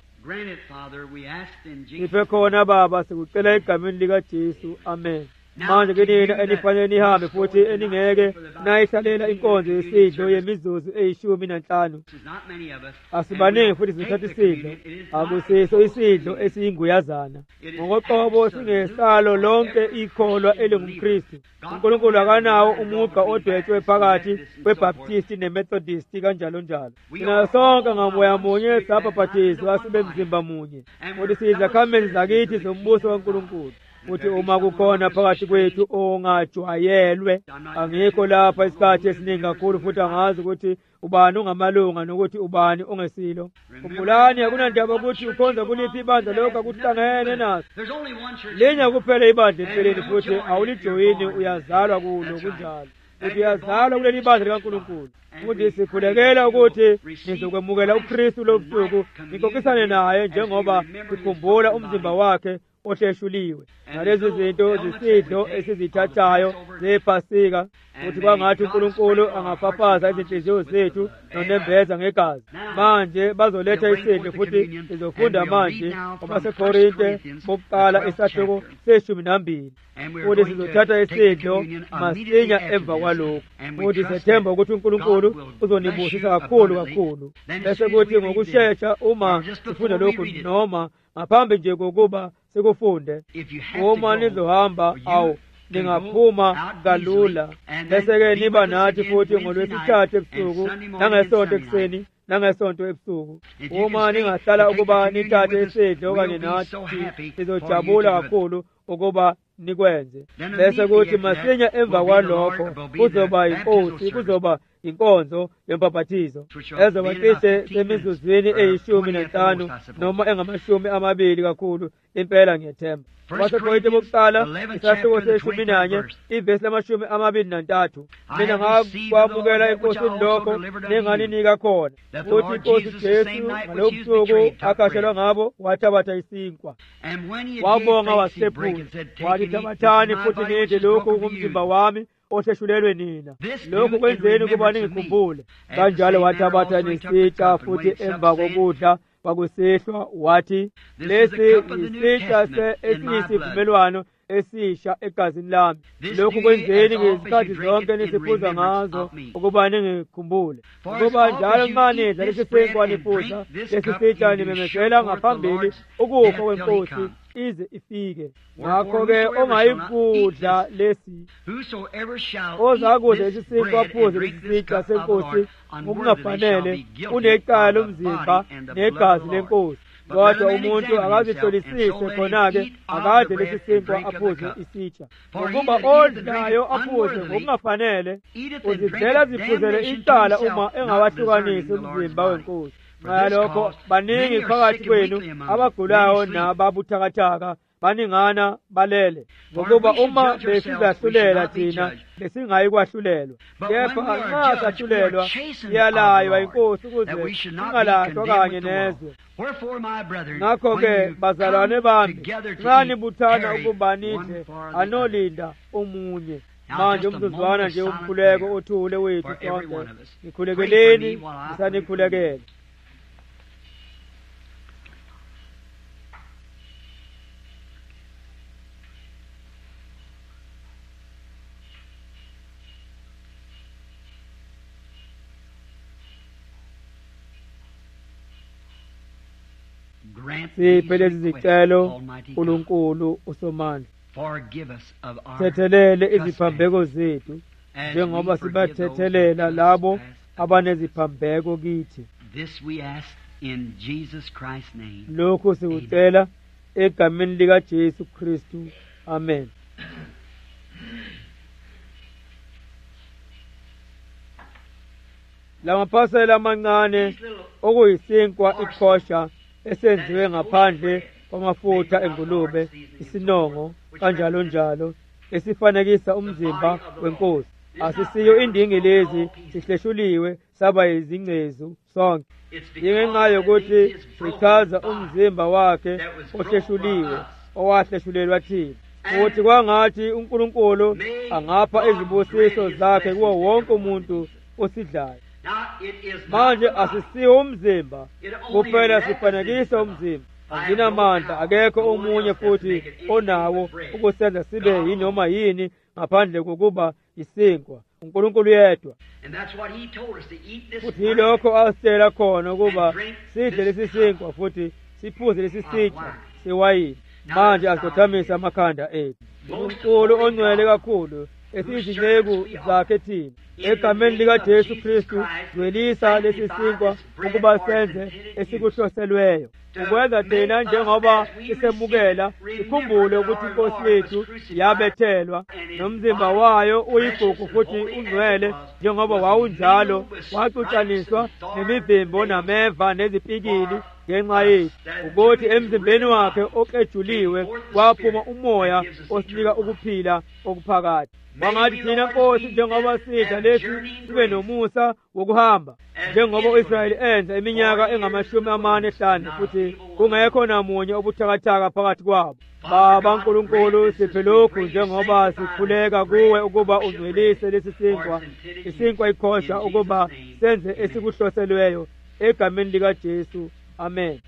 A: Siphe khona Baba, sikucela egameni likaJesu, amen. Manje kinina enifanele nihambe futhi eningeke nayihlalela inkonzo yesidlo yemizuzu 15. Asibaningi futhi sithatha isidlo, akusiso isidlo esiyinguyazana. Ngokoqobo singesalo lonke ikholwa elingumKristu. uNkulunkulu akanawo umugqa odwetshwe phakathi kweBaptisti neMethodisti kanjalo njalo. Thina sonke ngamoya munye sabhaphathizwa sibe mzimba munye, futhi siyizakhamuzi zakithi zombuso kaNkulunkulu. Futhi uma kukhona phakathi kwethu ongajwayelwe, angikho lapha isikhathi esiningi kakhulu futhi angazi ukuthi ubani ungamalunga nokuthi ubani ongesilo. Khumbulani, akunandaba ukuthi ukhonza kuliphi ibandla lokho akuhlangene naso. Linye kuphela ibandla empeleni futhi awulijoyini, uyazalwa kulo kunjalo. Futhi uyazalwa kuleli bandla likaNkulunkulu. Futhi sikhulekela ukuthi nizokwemukela uKristu lo busuku, nikokisane naye njengoba sikhumbula umzimba wakhe ohleshuliwe. Nalezi zinto zisidlo esizithathayo zePhasika, futhi kwangathi uNkulunkulu angafafaza izinhliziyo zethu nonembeza ngegazi. Manje bazoletha isidlo futhi sizofunda manje kwabaseKorinte bokuqala isahloko se-12. Futhi sizothatha isidlo masinya emva kwalokho. Futhi sethemba ukuthi uNkulunkulu uzonibusisa kakhulu. Bese kuthi ngokushesha uma sifunda lokhu noma ngaphambi nje kokuba sikufunde, uma nizohamba ningaphuma kalula. Bese-ke niba nathi futhi ngoLwesithathu ebusuku, nangeSonto ekuseni, nangeSonto ebusuku. Uma ningahlala ukuba nithathe isidlo kanye nathi, sizojabula kakhulu ukuba nikwenze. Bese kuthi masinya emva kwalokho kuzoba inkosi, kuzoba inkonzo yempaphathizo ezoba cishe semizuzwini 15 noma engamashumi kakhulu impela ngiyethemba. Wasepoyinti bokuqala isahluko se-11 ivesi lamashumi 23. Mina ngakwamukela enkosini lokho nenganinika khona ukuthi inkosi Jesu ngalowo busuku akashelwa ngabo wathabatha isinkwa wabonga wasephuza wathi thabathani futhi nidle lokhu ngumzimba wami osheshulelwe nina, lokhu kwenzeni ukuba ningikhumbule. Kanjalo wathabatha nesitsha futhi emva kokudla kwakusihlwa wathi lesi yisitsha esiyisivumelwano esisha egazini lami, lokhu kwenzeni ngezikhathi zonke nisiphuza ngazo ukuba ningikhumbule. Ukuba njalo nxa nidla lesi sinkwa niphuza lesi sitsha nimemezela ngaphambili ukufa kwenkosi ize ifike. Ngakho-ke ongayikudla lesi ozakudla lesi sinkwa aphuze lesi sitsha senkosi ngokungafanele unecala lomzimba negazi lenkosi. Kodwa umuntu akazihlolisise khona-ke akadle lesi sinkwa aphuze isitsha. Ngokuba odlayo aphuze ngokungafanele uzidlela ziphuzele icala uma engawahlukanisi umzimba wenkosi. Ngalokho baningi phakathi kwenu abagulayo nababuthakathaka baningana balele, ngokuba uma besizahlulela thina besingayi kwahlulelwa. Kepha nxa sahlulelwa siyalaywa inkosi ukuze singalahlwa kanye nezwe. Ngakho-ke bazalwane bami, nxa nibuthana ukuba nidle anolinda omunye. Manje umzuzwana nje umkhuleko othule wethu sonke, nikhulekeleni nisanikhulekele. Siphe lezi zicelo uNkulunkulu uSomandla. Thethelele iziphambeko zethu njengoba sibathethelela labo abaneziphambeko kithi. Lokhu sikucela egameni likaJesu Kristu. Amen. Lamaphasela amancane okuyisinkwa ikhosha esenziwe ngaphandle kwamafutha engulube, isinongo, kanjalo njalo, esifanekisa umzimba wenkosi. Asisiyo indingilezi, sihleshuliwe saba yizingcezu sonke. Ingenxa yokuthi sichaza umzimba wakhe ohleshuliwe owahleshulelwa thina. Futhi kwangathi uNkulunkulu angapha izibusiso zakhe kuwo wonke umuntu osidlayo. Manje asisiyo umzimba kuphela, sifanekisa umzimba. Anginamandla, akekho omunye futhi onawo ukusenza sibe yinoma yini ngaphandle kokuba isinkwa, uNkulunkulu yedwa. Futhi yilokho asitshela khona ukuba sidle lesi sinkwa futhi siphuze lesi sitsha sewayini. Manje asizothamisa amakhanda ethu. uNkulunkulu ongcwele kakhulu esiyizinceku zakhe thina, egameni likaJesu Kristu zwelisa lesi sinkwa ukuba senze esikuhloselweyo. Ukwenza thina njengoba sisemukela, sikhumbule ukuthi inkosi yethu yabethelwa, nomzimba wayo uyigugu futhi ungcwele njengoba wawunjalo, waxutshaniswa nemivimbo nameva nezipikili ngenxa yethu, ukuthi emzimbeni wakhe okejuliwe kwaphuma umoya osinika ukuphila okuphakathi. Wangathi thina Nkosi njengoba sidla lesi sibe nomusa wokuhamba, njengoba u-Israyeli enza iminyaka engama-45 futhi kungekho namunye obuthakathaka phakathi kwabo. Baba Nkulunkulu, siphe lokhu njengoba sikhuleka kuwe ukuba ungcwelise lesi sinkwa, isinkwa ikhosha ukuba senze esikuhloselweyo, egameni likaJesu. Amen.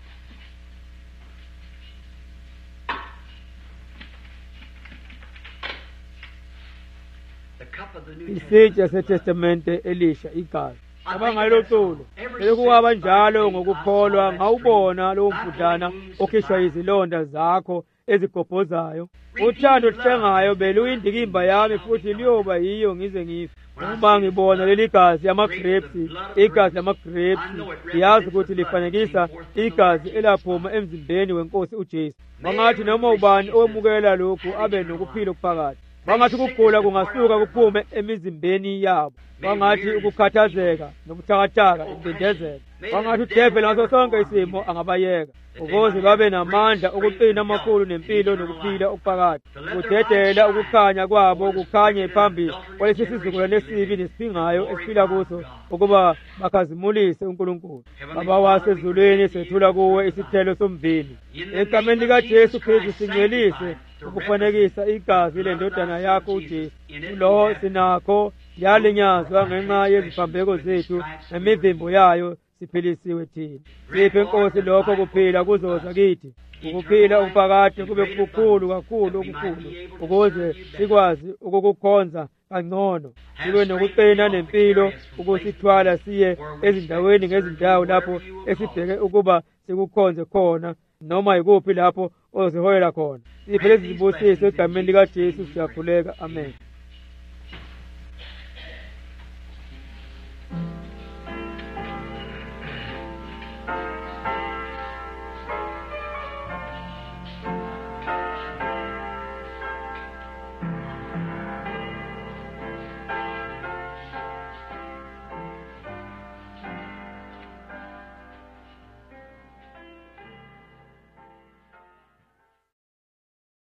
A: Isitsha seTestamente elisha igazi. Abangayilo culo bekuwaba njalo ngokukholwa ngawubona lowo mfudlana okhishwa izilonda zakho ezigobhozayo. Uthando oluhlengayo beluyindikimba yami futhi liyoba yiyo ngize ngife. Uma ngibona leli gazi yamagrapes, igazi lamagrapes, ngiyazi ukuthi lifanekisa igazi elaphuma emzimbeni weNkosi uJesu. Bangathi noma ubani owemukela lokhu abe nokuphila okuphakathi. Bangathi ukugula kungasuka kuphume emizimbeni yabo. Bangathi ukukhathazeka nobuthakathaka impindezelo. Bangathi udevil ngaso sonke isimo angabayeka, ukuze babe namandla okuqina amakhulu nempilo nokuphila okuphakathi. Kudedela ukukhanya kwabo kukhanye phambi kwalesi sizukulwane esibi nesiphingayo esiphila kuso, ukuba bakhazimulise uNkulunkulu. Baba wasezulwini, sethula kuwe isithelo somvini. Egameni likaJesu Kristu singcwelise ukufanekisa igazi lendodana yakho uJesu. Lo sinakho yalinyazwa ngenxa yeziphambeko zethu nemivimbo yayo, siphilisiwe thina. Siphe Nkosi lokho kuphila kuzoza kithi, ukuphila okuphakathi kube kukhulu kakhulu okukhulu, ukuze sikwazi ukukukhonza kangcono, sibe nokuqina nempilo, ukusithwala siye ezindaweni ngezindawo lapho esibheke ukuba sikukhonze khona, noma yikuphi lapho ozihoyela khona. Siphe lezi zibusiso egameni likaJesu siyakhuleka. Amen.